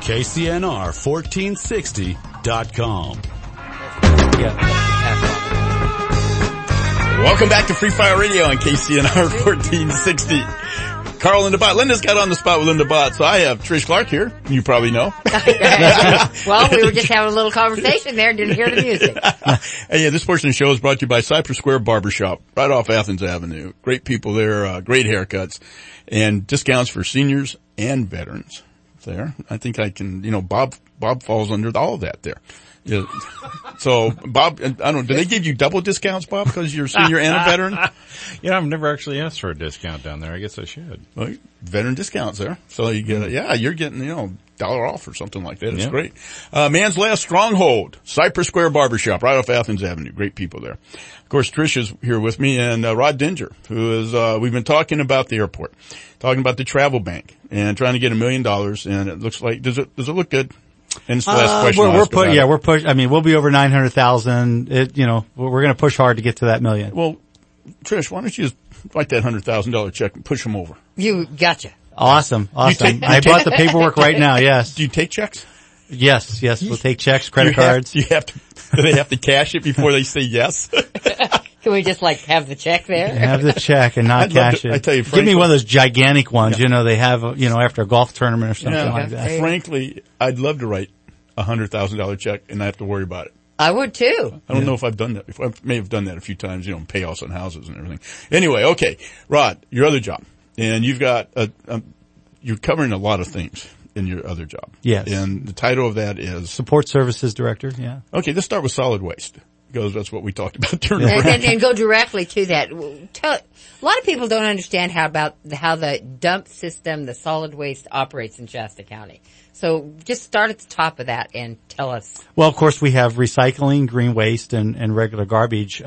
KCNR1460.com. Welcome back to Free Fire Radio on KCNR 1460. Carl in the Bot. Linda's got on the spot with Linda Bot, so I have Trish Clark here. You probably know. Well, we were just having a little conversation there and didn't hear the music. Hey, yeah, this portion of the show is brought to you by Cypress Square Barbershop, right off Athens Avenue. Great people there, great haircuts, and discounts for seniors and veterans there. I think I can, Bob falls under all of that there. Yeah. So, Bob, I don't know, do they give you double discounts, Bob, because you're a senior and a veteran? I've never actually asked for a discount down there. I guess I should. Well, veteran discounts there. So you get you're getting, $1 off or something like that. It's great. Man's Last Stronghold, Cypress Square Barbershop, right off Athens Avenue. Great people there. Of course, Trish is here with me, and Rod Dinger, who is, we've been talking about the airport, talking about the travel bank, and trying to get $1 million, and it looks like, does it look good? And it's the last question we're push. I mean, we'll be over 900,000. We're going to push hard to get to that $1 million. Well, Trish, why don't you just write that $100,000 check and push them over? You gotcha. Awesome. I brought the paperwork right now. Yes. Do you take checks? Yes. We'll take checks, credit cards. Do they have to cash it before they say yes? Can we just have the check there? Have the check and not cash it. I tell you, frankly, give me one of those gigantic ones. Yeah. They have, after a golf tournament or something like that. Frankly, I'd love to write a $100,000 check and not have to worry about it. I would too. I don't know if I've done that before. I may have done that a few times, payoffs on houses and everything. Anyway, okay. Rod, your other job. And you've got, you're covering a lot of things in your other job. Yes. And the title of that is? Support Services Director, yeah. Okay, let's start with solid waste. Because that's what we talked about during and go directly to that. A lot of people don't understand how the dump system, the solid waste operates in Shasta County. So just start at the top of that and tell us. Well, of course, we have recycling, green waste, and regular garbage.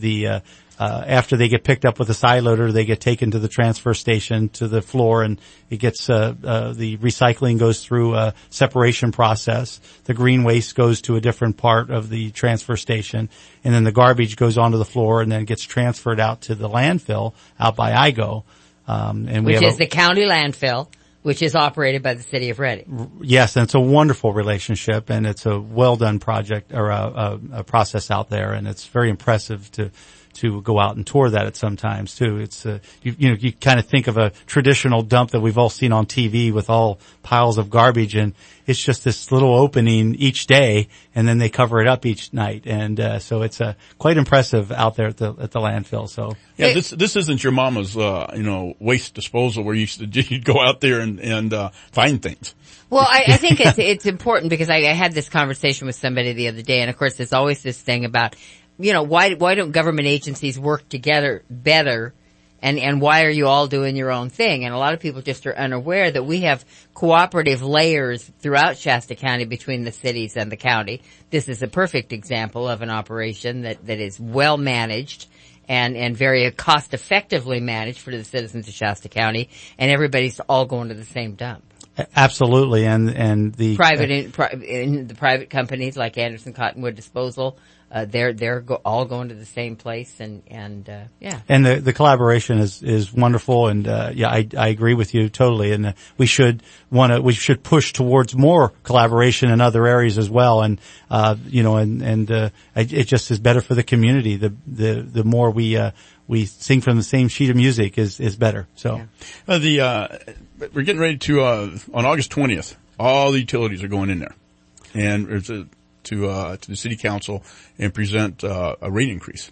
After they get picked up with a side loader, they get taken to the transfer station to the floor, and it gets the recycling goes through a separation process. The green waste goes to a different part of the transfer station, and then the garbage goes onto the floor and then gets transferred out to the landfill out by IGO. Which is the county landfill, which is operated by the city of Reading. Yes, and it's a wonderful relationship, and it's a well done project or a process out there, and it's very impressive to go out and tour that at some times too. It's you kind of think of a traditional dump that we've all seen on TV with all piles of garbage, and it's just this little opening each day, and then they cover it up each night, and so it's quite impressive out there at the landfill. So yeah, this isn't your mama's waste disposal where you'd go out there and find things. Well, I think it's important because I had this conversation with somebody the other day, and of course there's always this thing about why don't government agencies work together better And why are you all doing your own thing? And a lot of people just are unaware that we have cooperative layers throughout Shasta County between the cities and the county. This is a perfect example of an operation that is well managed and very cost effectively managed for the citizens of Shasta County, and everybody's all going to the same dump. Absolutely, and the the private companies like Anderson Cottonwood Disposal, they're all going to the same place, and yeah. And the collaboration is wonderful, and I agree with you totally. And we should push towards more collaboration in other areas as well. And it just is better for the community. The more we sing from the same sheet of music is better. So we're getting ready to on August 20th. All the utilities are going in there, and to the city council and present a rate increase.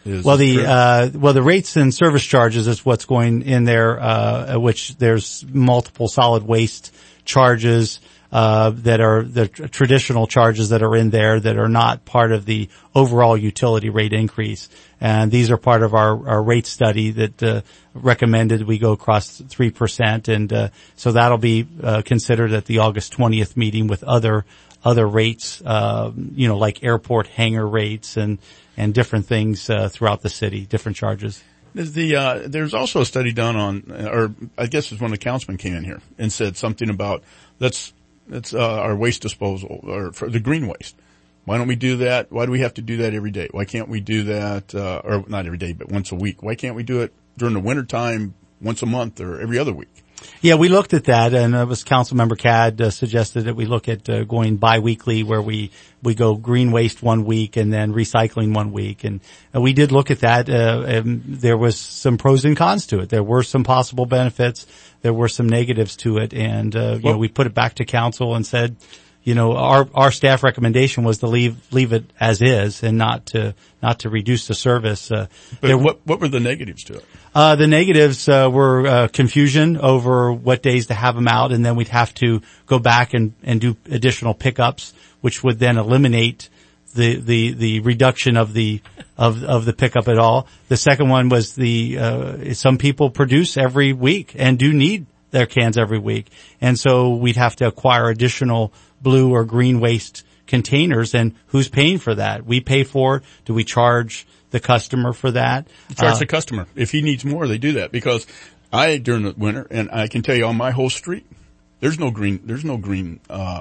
The rates and service charges is what's going in there, which there's multiple solid waste charges that are the traditional charges that are in there that are not part of the overall utility rate increase. And these are part of our rate study that recommended we go across 3%. And so that'll be considered at the August 20th meeting with other rates, like airport hangar rates and different things throughout the city, different charges. There's also a study done on, or I guess it's when the councilman came in here and said something about that's our waste disposal, or for the green waste. Why don't we do that? Why do we have to do that every day? Why can't we do that, or not every day, but once a week? Why can't we do it during the wintertime once a month or every other week? Yeah, we looked at that, and it was Councilmember Cad suggested that we look at going biweekly, where we go green waste 1 week and then recycling 1 week. And we did look at that. And there was some pros and cons to it. There were some possible benefits. There were some negatives to it. And, we put it back to council and said, our staff recommendation was to leave it as is and not to reduce the service. What were the negatives to it? The negatives were confusion over what days to have them out, and then we'd have to go back and do additional pickups, which would then eliminate the reduction of the pickup at all. The second one was some people produce every week and do need their cans every week, and so we'd have to acquire additional blue or green waste containers, and who's paying for that? We pay for it. Do we charge the customer for that? Charge the customer. If he needs more, they do that, because during the winter, and I can tell you on my whole street, there's no green green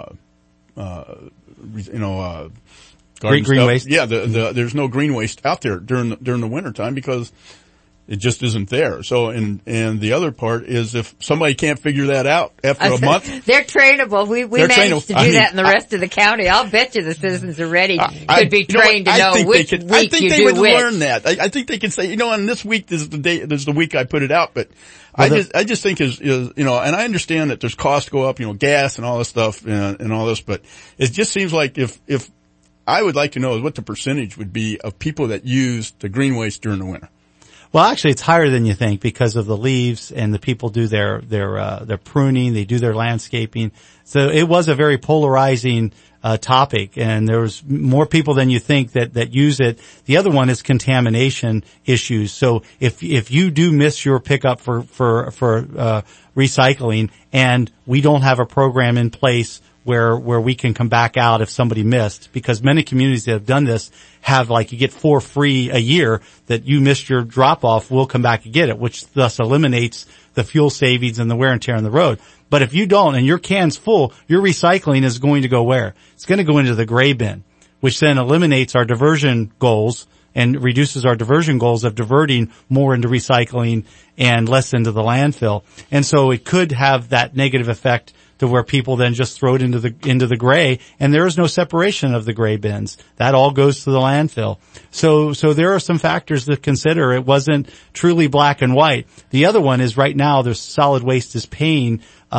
waste. Yeah, there's no green waste out there during the winter time because it just isn't there. So, and the other part is if somebody can't figure that out after a month. They're trainable. We managed to do that in the rest of the county. I'll bet you the citizens are ready, could be trained to know which week you do which. I think they would learn that. I think they can say, on this week, this is the week I put it out, but I just think and I understand that there's costs go up, gas and all this stuff and all this, but it just seems like if I would like to know what the percentage would be of people that use the green waste during the winter. Well, actually, it's higher than you think because of the leaves, and the people do their pruning, they do their landscaping. So it was a very polarizing topic, and there's more people than you think that use it. The other one is contamination issues. So if you do miss your pickup for recycling, and we don't have a program in place where we can come back out if somebody missed, because many communities that have done this have, you get 4 free a year that you missed your drop off, we'll come back and get it, which thus eliminates the fuel savings and the wear and tear on the road. But if you don't and your can's full, your recycling is going to go where? It's going to go into the gray bin, which then eliminates our diversion goals and reduces our diversion goals of diverting more into recycling and less into the landfill. And so it could have that negative effect to where people then just throw it into the gray, and there is no separation of the gray bins. That all goes to the landfill. So there are some factors to consider. It wasn't truly black and white. The other one is right now there's solid waste is paying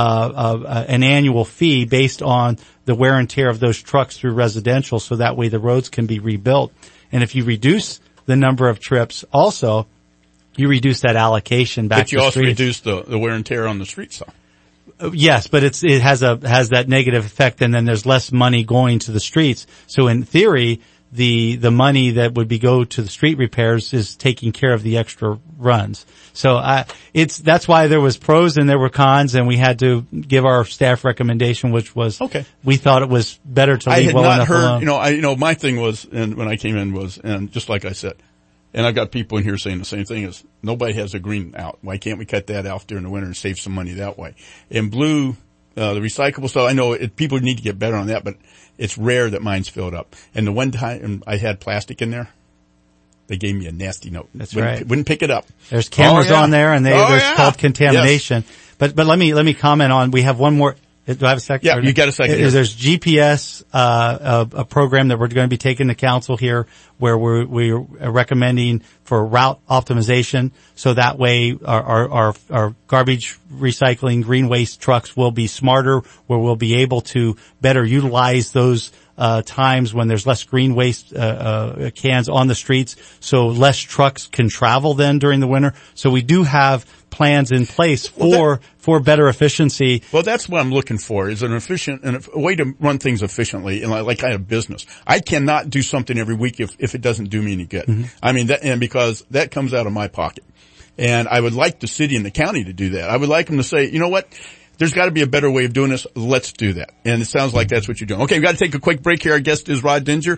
an annual fee based on the wear and tear of those trucks through residential, so that way the roads can be rebuilt. And if you reduce the number of trips, also you reduce that allocation back to the streets. But you also reduce the wear and tear on the streets, though. Yes, but it has that negative effect, and then there's less money going to the streets. So in theory, the money that would go to the street repairs is taking care of the extra runs. So that's why there was pros and there were cons, and we had to give our staff recommendation, which was, we thought it was better to leave well enough alone. My thing was, and when I came in was, and just like I said, and I've got people in here saying the same thing, is nobody has a green out. Why can't we cut that out during the winter and save some money that way? And blue, the recyclable stuff, I know people need to get better on that, but it's rare that mine's filled up. And the one time I had plastic in there, they gave me a nasty note. That's right. Wouldn't pick it up. There's cameras on there, and there's called contamination. Yes. But let me comment on, we have one more. Do I have a second? Yeah, you got a second. There's GPS, a program that we're going to be taking to council here where we're recommending for route optimization. So that way our garbage recycling green waste trucks will be smarter, where we'll be able to better utilize those times when there's less green waste cans on the streets, so less trucks can travel then during the winter. So we do have plans in place for better efficiency. Well, that's what I'm looking for, is an efficient and a way to run things efficiently. And like I have business, I cannot do something every week if it doesn't do me any good. Mm-hmm. I mean, and because that comes out of my pocket. And I would like the city and the county to do that. I would like them to say, you know what? There's got to be a better way of doing this. Let's do that. And it sounds like that's what you're doing. Okay, we've got to take a quick break here. Our guest is Rod Dinger.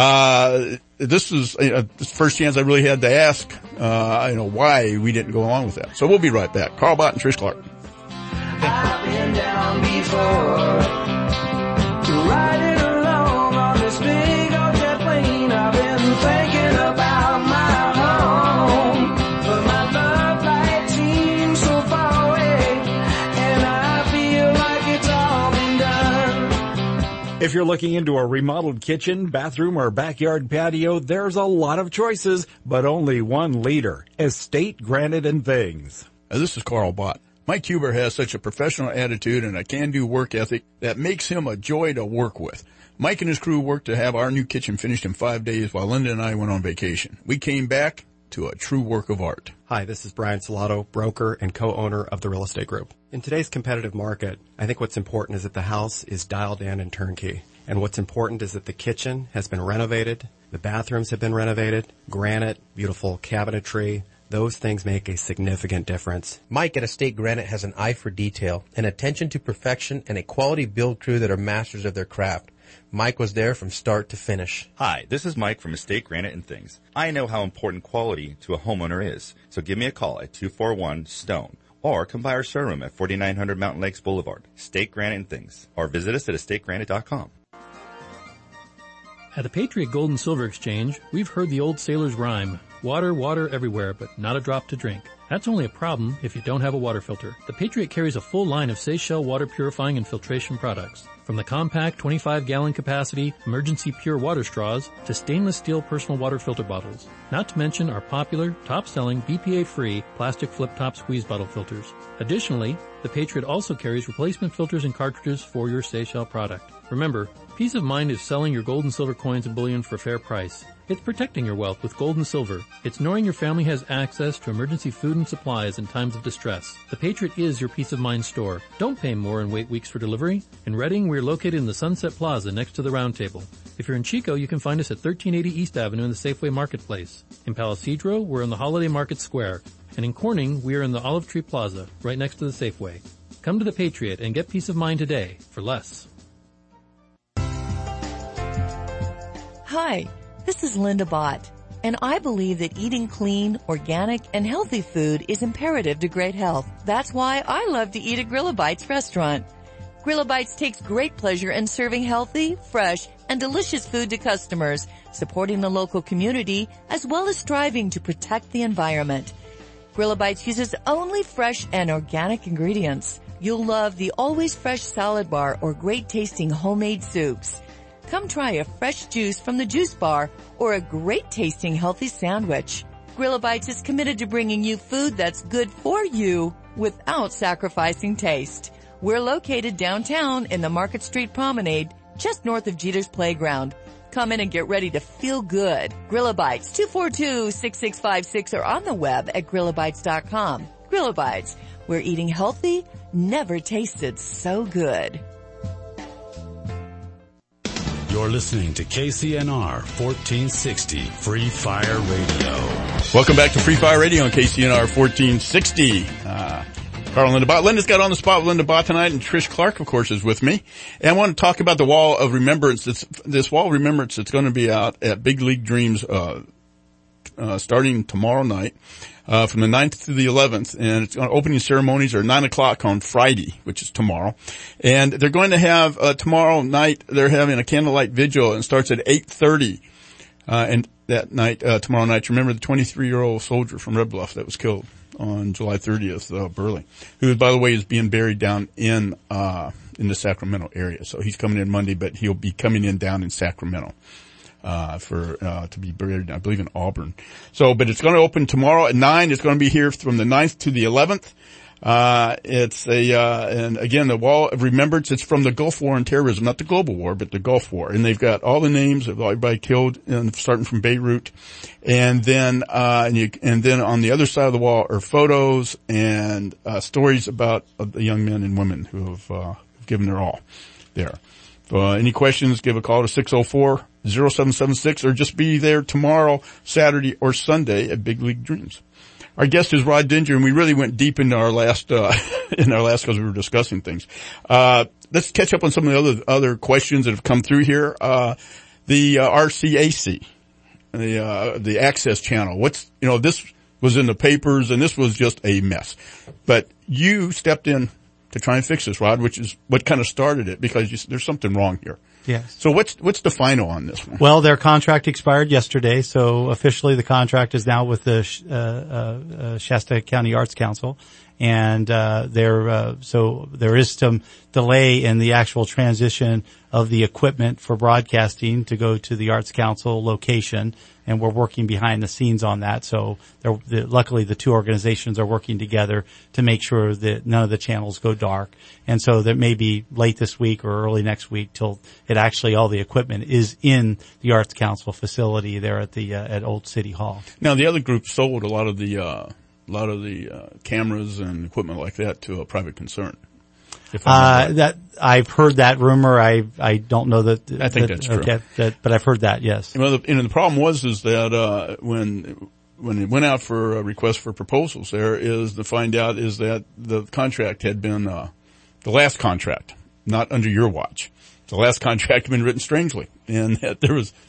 This is the first chance I really had to ask, why we didn't go along with that. So we'll be right back. Carl Bott and Trish Clark. I've been down before, riding along on this big old jet plane. I've been thinking about my home, but my love light seems so far away, and I feel like it's all been done. If you're looking into a remodeled kitchen, bathroom, or backyard patio, there's a lot of choices, but only one leader: Estate Granite and Things. This is Carl Bott. Mike Huber has such a professional attitude and a can-do work ethic that makes him a joy to work with. Mike and his crew worked to have our new kitchen finished in 5 days while Linda and I went on vacation. We came back to a true work of art. Hi, this is Brian Salato, broker and co-owner of the Real Estate Group. In today's competitive market, I think what's important is that the house is dialed in and turnkey. And what's important is that the kitchen has been renovated, the bathrooms have been renovated, granite, beautiful cabinetry. Those things make a significant difference. Mike at Estate Granite has an eye for detail, an attention to perfection, and a quality build crew that are masters of their craft. Mike was there from start to finish. Hi, this is Mike from Estate Granite and Things. I know how important quality to a homeowner is, so give me a call at 241-STONE or come by our showroom at 4900 Mountain Lakes Boulevard, Estate Granite and Things, or visit us at estategranite.com. At the Patriot Gold and Silver Exchange, we've heard the old sailor's rhyme, water, water everywhere, but not a drop to drink. That's only a problem if you don't have a water filter. The Patriot carries a full line of Seychelles water purifying and filtration products. From the compact 25-gallon capacity emergency pure water straws to stainless steel personal water filter bottles. Not to mention our popular, top-selling, BPA-free plastic flip-top squeeze bottle filters. Additionally, the Patriot also carries replacement filters and cartridges for your Seychelles product. Remember, peace of mind is selling your gold and silver coins and bullion for a fair price. It's protecting your wealth with gold and silver. It's knowing your family has access to emergency food and supplies in times of distress. The Patriot is your peace of mind store. Don't pay more and wait weeks for delivery. In Reading, we're located in the Sunset Plaza next to the Round Table. If you're in Chico, you can find us at 1380 East Avenue in the Safeway Marketplace. In Palo Cedro, we're in the Holiday Market Square. And in Corning, we are in the Olive Tree Plaza, right next to the Safeway. Come to the Patriot and get peace of mind today for less. Hi, this is Linda Bott, and I believe that eating clean, organic, and healthy food is imperative to great health. That's why I love to eat at Grillabites restaurant. Grillabites takes great pleasure in serving healthy, fresh, and delicious food to customers, supporting the local community, as well as striving to protect the environment. Grillabites uses only fresh and organic ingredients. You'll love the always fresh salad bar or great tasting homemade soups. Come try a fresh juice from the juice bar or a great tasting healthy sandwich. Grillabites is committed to bringing you food that's good for you without sacrificing taste. We're located downtown in the Market Street Promenade, just north of Jeter's Playground. Come in and get ready to feel good. Grillabites, 242-6656 or on the web at grillabites.com. Grillabites, where eating healthy never tasted so good. You're listening to KCNR 1460 Free Fire Radio. Welcome back to Free Fire Radio on KCNR 1460. Carl and Linda Bott. Linda's got on the spot with Linda Bott tonight, and Trish Clark, of course, is with me. And I want to talk about the Wall of Remembrance. This Wall of Remembrance that's going to be out at Big League Dreams starting tomorrow night. From the 9th to the 11th, and it's opening ceremonies are 9 o'clock on Friday, which is tomorrow. And they're going to have, tomorrow night, they're having a candlelight vigil, and it starts at 8:30. And that night, tomorrow night, remember the 23-year-old soldier from Red Bluff that was killed on July 30th, Burley, who, by the way, is being buried down in the Sacramento area. So he's coming in Monday, but he'll be coming in down in Sacramento. To be buried, I believe, in Auburn. So, but it's going to open tomorrow at 9. It's going to be here from the 9th to the 11th. And again, the Wall of Remembrance, it's from the Gulf War on Terrorism, not the global war, but the Gulf War. And they've got all the names of everybody killed, starting from Beirut. And then, and then on the other side of the wall are photos and, stories about the young men and women who have given their all there. Any questions, give a call to 604-0776 or just be there tomorrow, Saturday or Sunday at Big League Dreams. Our guest is Rod Dinger, and we really went deep into our last because we were discussing things. Let's catch up on some of the other questions that have come through here. The RCAC, the access channel. This was in the papers and this was just a mess. But you stepped in to try and fix this, Rod, which is what kind of started it, because there's something wrong here. Yes. So what's the final on this one? Well, their contract expired yesterday, so officially the contract is now with the Shasta County Arts Council, and so there is some delay in the actual transition of the equipment for broadcasting to go to the Arts Council location, and we're working behind the scenes on that. So luckily the two organizations are working together to make sure that none of the channels go dark. And so that may be late this week or early next week till all the equipment is in the Arts Council facility there at Old City Hall. Now the other group sold a lot of the cameras and equipment like that to a private concern. That I've heard that rumor. I don't know that. I think that's true. Okay, but I've heard that. Yes. Well, the problem was that when it went out for a request for proposals, that the contract had been the last contract, not under your watch. The last contract had been written strangely, and that there was.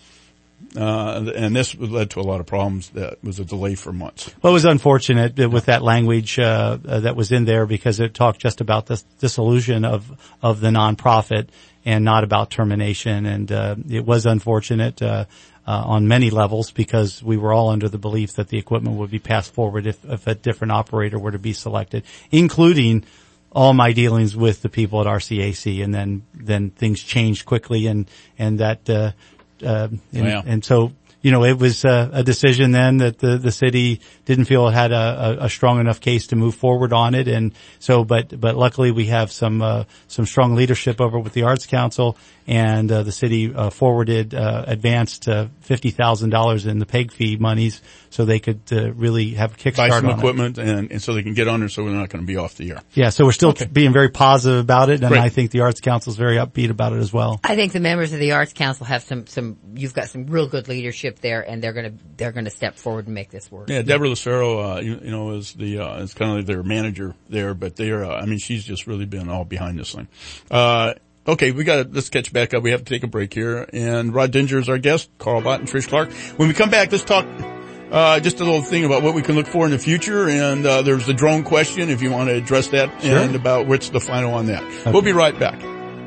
And this led to a lot of problems. That was a delay for months. Well, it was unfortunate with that language that was in there, because it talked just about the dissolution of the nonprofit and not about termination. And it was unfortunate on many levels, because we were all under the belief that the equipment would be passed forward if a different operator were to be selected, including all my dealings with the people at RCAC. And then things changed quickly, and that. And so, it was a decision then that the city didn't feel it had a strong enough case to move forward on it. And so, but luckily we have some strong leadership over with the Arts Council, and the city advanced $50,000 in the PEG fee monies so they could really have a kickstart buy some on equipment and so they can get on there, so we're not going to be off the air. Yeah, so we're still being very positive about it, and I think the Arts Council is very upbeat about it as well. I think the members of the Arts Council have you've got some real good leadership there, and they're going to step forward and make this work. Yeah, Deborah Lucero, is is kind of like their manager there, but she's just really been all behind this thing. Okay, let's catch back up. We have to take a break here. And Rod Dinger is our guest, Carl Bott and Trish Clark. When we come back, let's talk, just a little thing about what we can look for in the future. And, there's the drone question, if you want to address that, sure, and about what's the final on that. Okay. We'll be right back.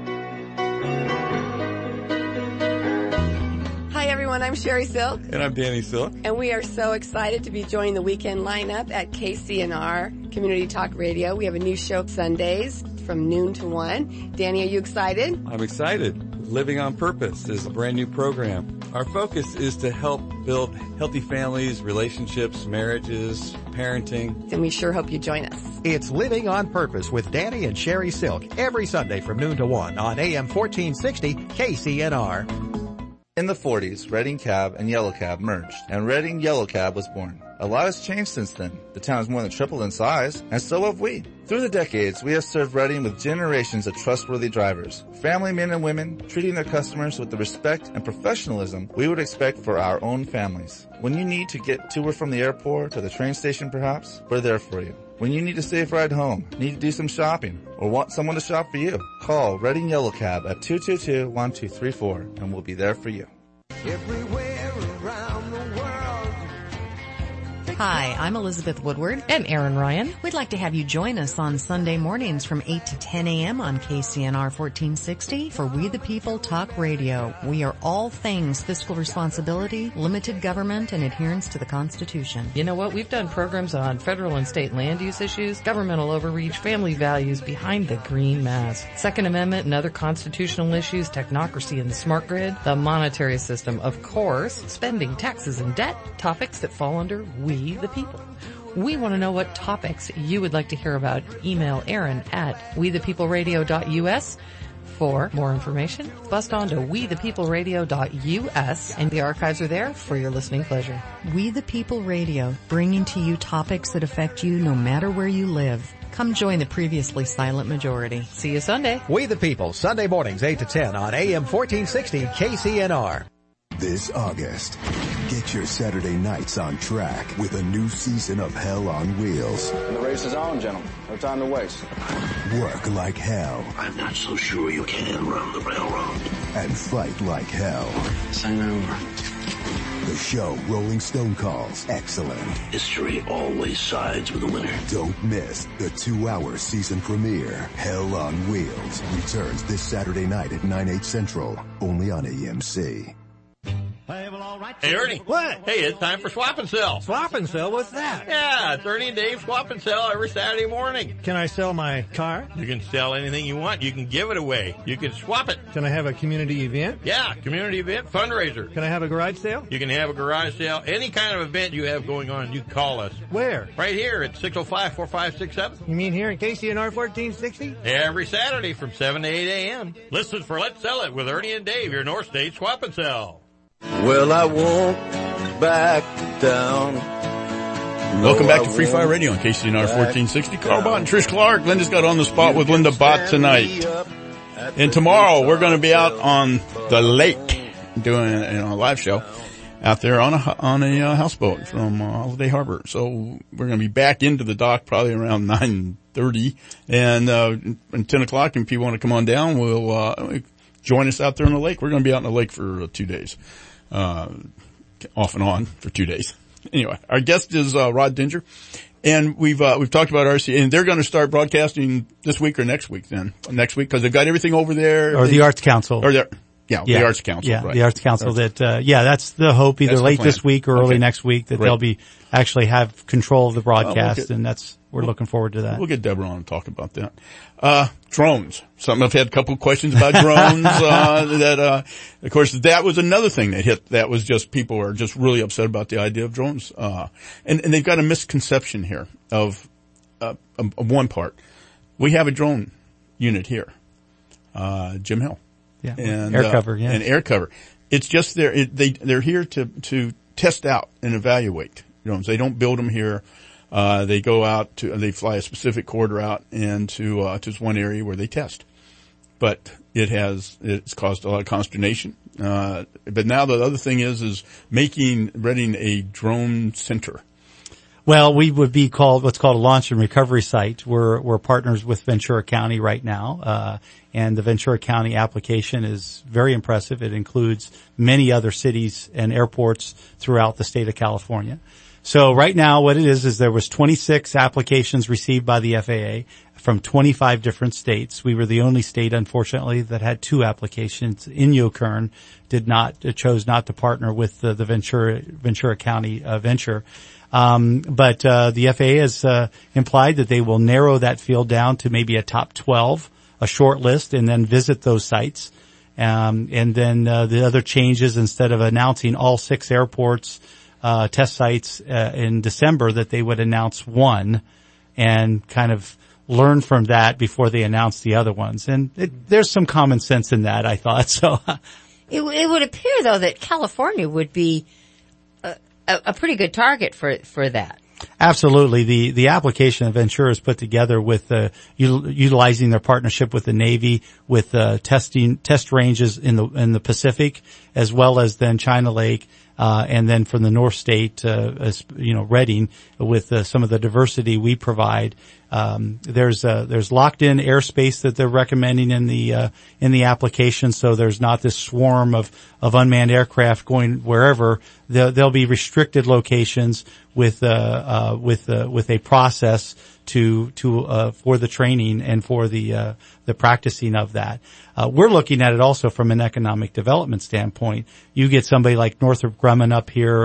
Hi everyone, I'm Sherry Silk. And I'm Danny Silk. And we are so excited to be joining the weekend lineup at KCNR Community Talk Radio. We have a new show Sundays from noon to 1. Danny, are you excited? I'm excited. Living on Purpose is a brand new program. Our focus is to help build healthy families, relationships, marriages, parenting. And we sure hope you join us. It's Living on Purpose with Danny and Sherry Silk every Sunday from noon to 1 on AM 1460 KCNR. In the 40s, Reading Cab and Yellow Cab merged, and Reading Yellow Cab was born. A lot has changed since then. The town has more than tripled in size, and so have we. Through the decades, we have served Reading with generations of trustworthy drivers, family men and women, treating their customers with the respect and professionalism we would expect for our own families. When you need to get to or from the airport or the train station perhaps, we're there for you. When you need a safe ride home, need to do some shopping, or want someone to shop for you, call Reading Yellow Cab at 222-1234, and we'll be there for you. Everywhere around the world. Hi, I'm Elizabeth Woodward. And Aaron Ryan. We'd like to have you join us on Sunday mornings from 8 to 10 a.m. on KCNR 1460 for We the People Talk Radio. We are all things fiscal responsibility, limited government, and adherence to the Constitution. You know what? We've done programs on federal and state land use issues, governmental overreach, family values behind the green mask, Second Amendment and other constitutional issues, technocracy and the smart grid, the monetary system, of course, spending, taxes, and debt, topics that fall under We the People. We want to know what topics you would like to hear about. Email Aaron at wethepeopleradio.us for more information. Bust on to wethepeopleradio.us, and the archives are there for your listening pleasure. We the People Radio, bringing to you topics that affect you no matter where you live. Come join the previously silent majority. See you Sunday. We the People, Sunday mornings 8 to 10 on AM 1460 KCNR. This August, get your Saturday nights on track with a new season of Hell on Wheels. And the race is on, gentlemen. No time to waste. Work like hell. I'm not so sure you can run the railroad. And fight like hell. Sign over. The show Rolling Stone calls excellent. History always sides with the winner. Don't miss the 2-hour season premiere. Hell on Wheels returns this Saturday night at 9/8 Central, only on AMC. Hey, Ernie. What? Hey, it's time for Swap and Sell. Swap and sell? What's that? Yeah, it's Ernie and Dave Swap and Sell every Saturday morning. Can I sell my car? You can sell anything you want. You can give it away. You can swap it. Can I have a community event? Yeah, community event, fundraiser. Can I have a garage sale? You can have a garage sale. Any kind of event you have going on, you call us. Where? Right here at 605-4567. You mean here in KCNR 1460? Every Saturday from 7 to 8 a.m. Listen for Let's Sell It with Ernie and Dave, your North State Swap and Sell. Well, I won't back down. Welcome back to Free Fire Radio on KCNR 1460. Carl Bott and Trish Clark. Linda's got on the spot with Linda Bott tonight. And tomorrow we're going to be out on the lake doing a live show out there on a houseboat from Holiday Harbor. So we're going to be back into the dock probably around 9:30 and 10 o'clock. And if people want to come on down, we'll join us out there on the lake. We're going to be out on the lake for 2 days. Off and on for 2 days. Anyway, our guest is Rod Dinger, and we've talked about RC, and they're going to start broadcasting this week or next week. Next week, because they've got everything over there. Or the Arts Council. The Arts Council. Yeah, right. the Arts Council. That's the hope. Either late this week or early next week that they'll be actually have control of the broadcast, and we're looking forward to that. We'll get Deborah on and talk about that. Drones. I've had a couple of questions about drones, of course, that was another thing that hit. That was just people are just really upset about the idea of drones. And they've got a misconception here of one part. We have a drone unit here. Jim Hill. Yeah. And air cover, yeah. And air cover. It's just they're here to test out and evaluate drones. They don't build them here. They go out they fly a specific quarter out and to one area where they test. But it's caused a lot of consternation. But now the other thing is readying a drone center. Well, we would be what's called a launch and recovery site. We're partners with Ventura County right now. And the Ventura County application is very impressive. It includes many other cities and airports throughout the state of California. So right now what it is there was 26 applications received by the FAA from 25 different states. We were the only state, unfortunately, that had 2 applications. Inyo Kern chose not to partner with the Ventura County venture. But the FAA has implied that they will narrow that field down to maybe a top 12, a short list, and then visit those sites. And then the other changes, instead of announcing all 6 airports test sites in December, that they would announce one and kind of learn from that before they announce the other ones. And there's some common sense in that, I thought. So It would appear, though, that California would be a pretty good target for that. Absolutely. The application that Ventura has put together with utilizing their partnership with the Navy, with test ranges in the Pacific, as well as then China Lake, and then from the North State, Redding, with some of the diversity we provide. There's locked in airspace that they're recommending in the application, so there's not this swarm of unmanned aircraft going wherever. There'll be restricted locations with a process for the training and for the practicing of that. We're looking at it also from an economic development standpoint. You get somebody like Northrop Grumman up here,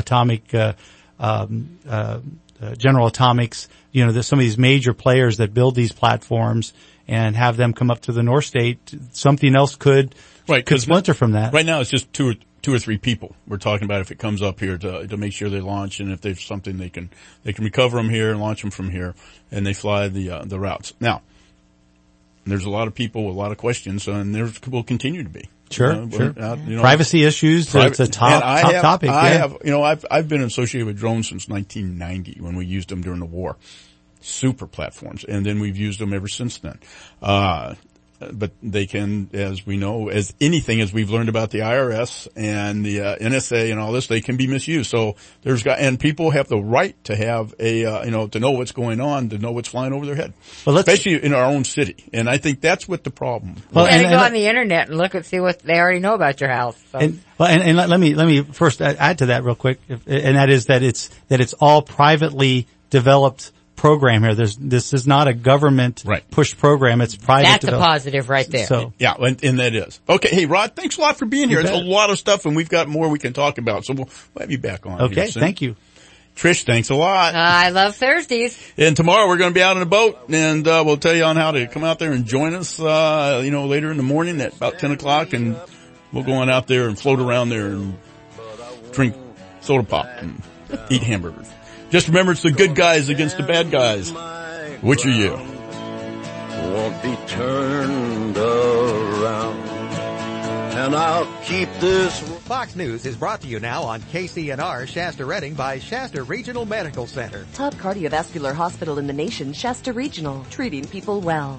General Atomics, there's some of these major players that build these platforms, and have them come up to the North State. Something else could splinter from that. Right now it's just two or three people we're talking about if it comes up here to make sure they launch, and if there's something they can recover them here and launch them from here, and they fly the routes. Now, there's a lot of people with a lot of questions, and there will continue to be. Sure. Privacy issues, it's a top topic. I've been associated with drones since 1990 when we used them during the war. Super platforms. And then we've used them ever since then. But they can, as we know, as anything, as we've learned about the IRS and the NSA and all this, they can be misused. So and people have the right to have to know what's going on, to know what's flying over their head, especially in our own city. And I think that's what the problem. Well, and go on the internet and look and see what they already know about your house. So. And let me first add to that real quick, and that is that it's all privately developed program here. This is not a government pushed program. It's private. That's a positive right there. So yeah, and that is. Okay. Hey, Rod, thanks a lot for being here. It's a lot of stuff, and we've got more we can talk about. So we'll have you back on. Okay. Thank you. Trish, thanks a lot. I love Thursdays. And tomorrow we're going to be out on a boat, and we'll tell you on how to come out there and join us, later in the morning at about 10 o'clock, and we'll go on out there and float around there and drink soda pop and eat hamburgers. Just remember, it's the good guys against the bad guys. Which are you? Won't be turned around, and I'll keep this. Fox News is brought to you now on KCNR Shasta Redding by Shasta Regional Medical Center. Top cardiovascular hospital in the nation, Shasta Regional, treating people well.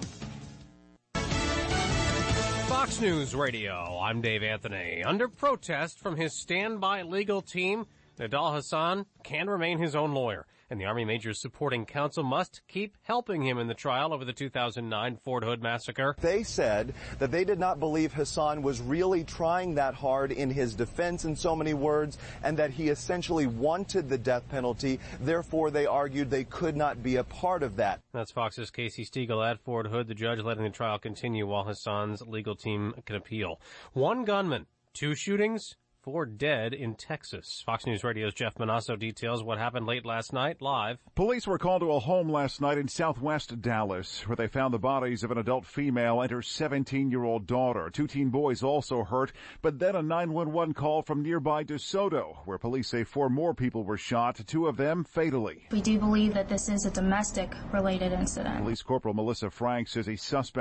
Fox News Radio, I'm Dave Anthony. Under protest from his standby legal team, Nidal Hasan can remain his own lawyer, and the Army Major's supporting counsel must keep helping him in the trial over the 2009 Fort Hood massacre. They said that they did not believe Hasan was really trying that hard in his defense, in so many words, and that he essentially wanted the death penalty. Therefore, they argued they could not be a part of that. That's Fox's Casey Stegall at Fort Hood, the judge letting the trial continue while Hasan's legal team can appeal. One gunman, 2 shootings, 4 dead in Texas. Fox News Radio's Jeff Manasso details what happened late last night, live. Police were called to a home last night in southwest Dallas, where they found the bodies of an adult female and her 17-year-old daughter. 2 teen boys also hurt, but then a 911 call from nearby DeSoto, where police say 4 more people were shot, 2 of them fatally. We do believe that this is a domestic-related incident. Police Corporal Melissa Frank says a suspect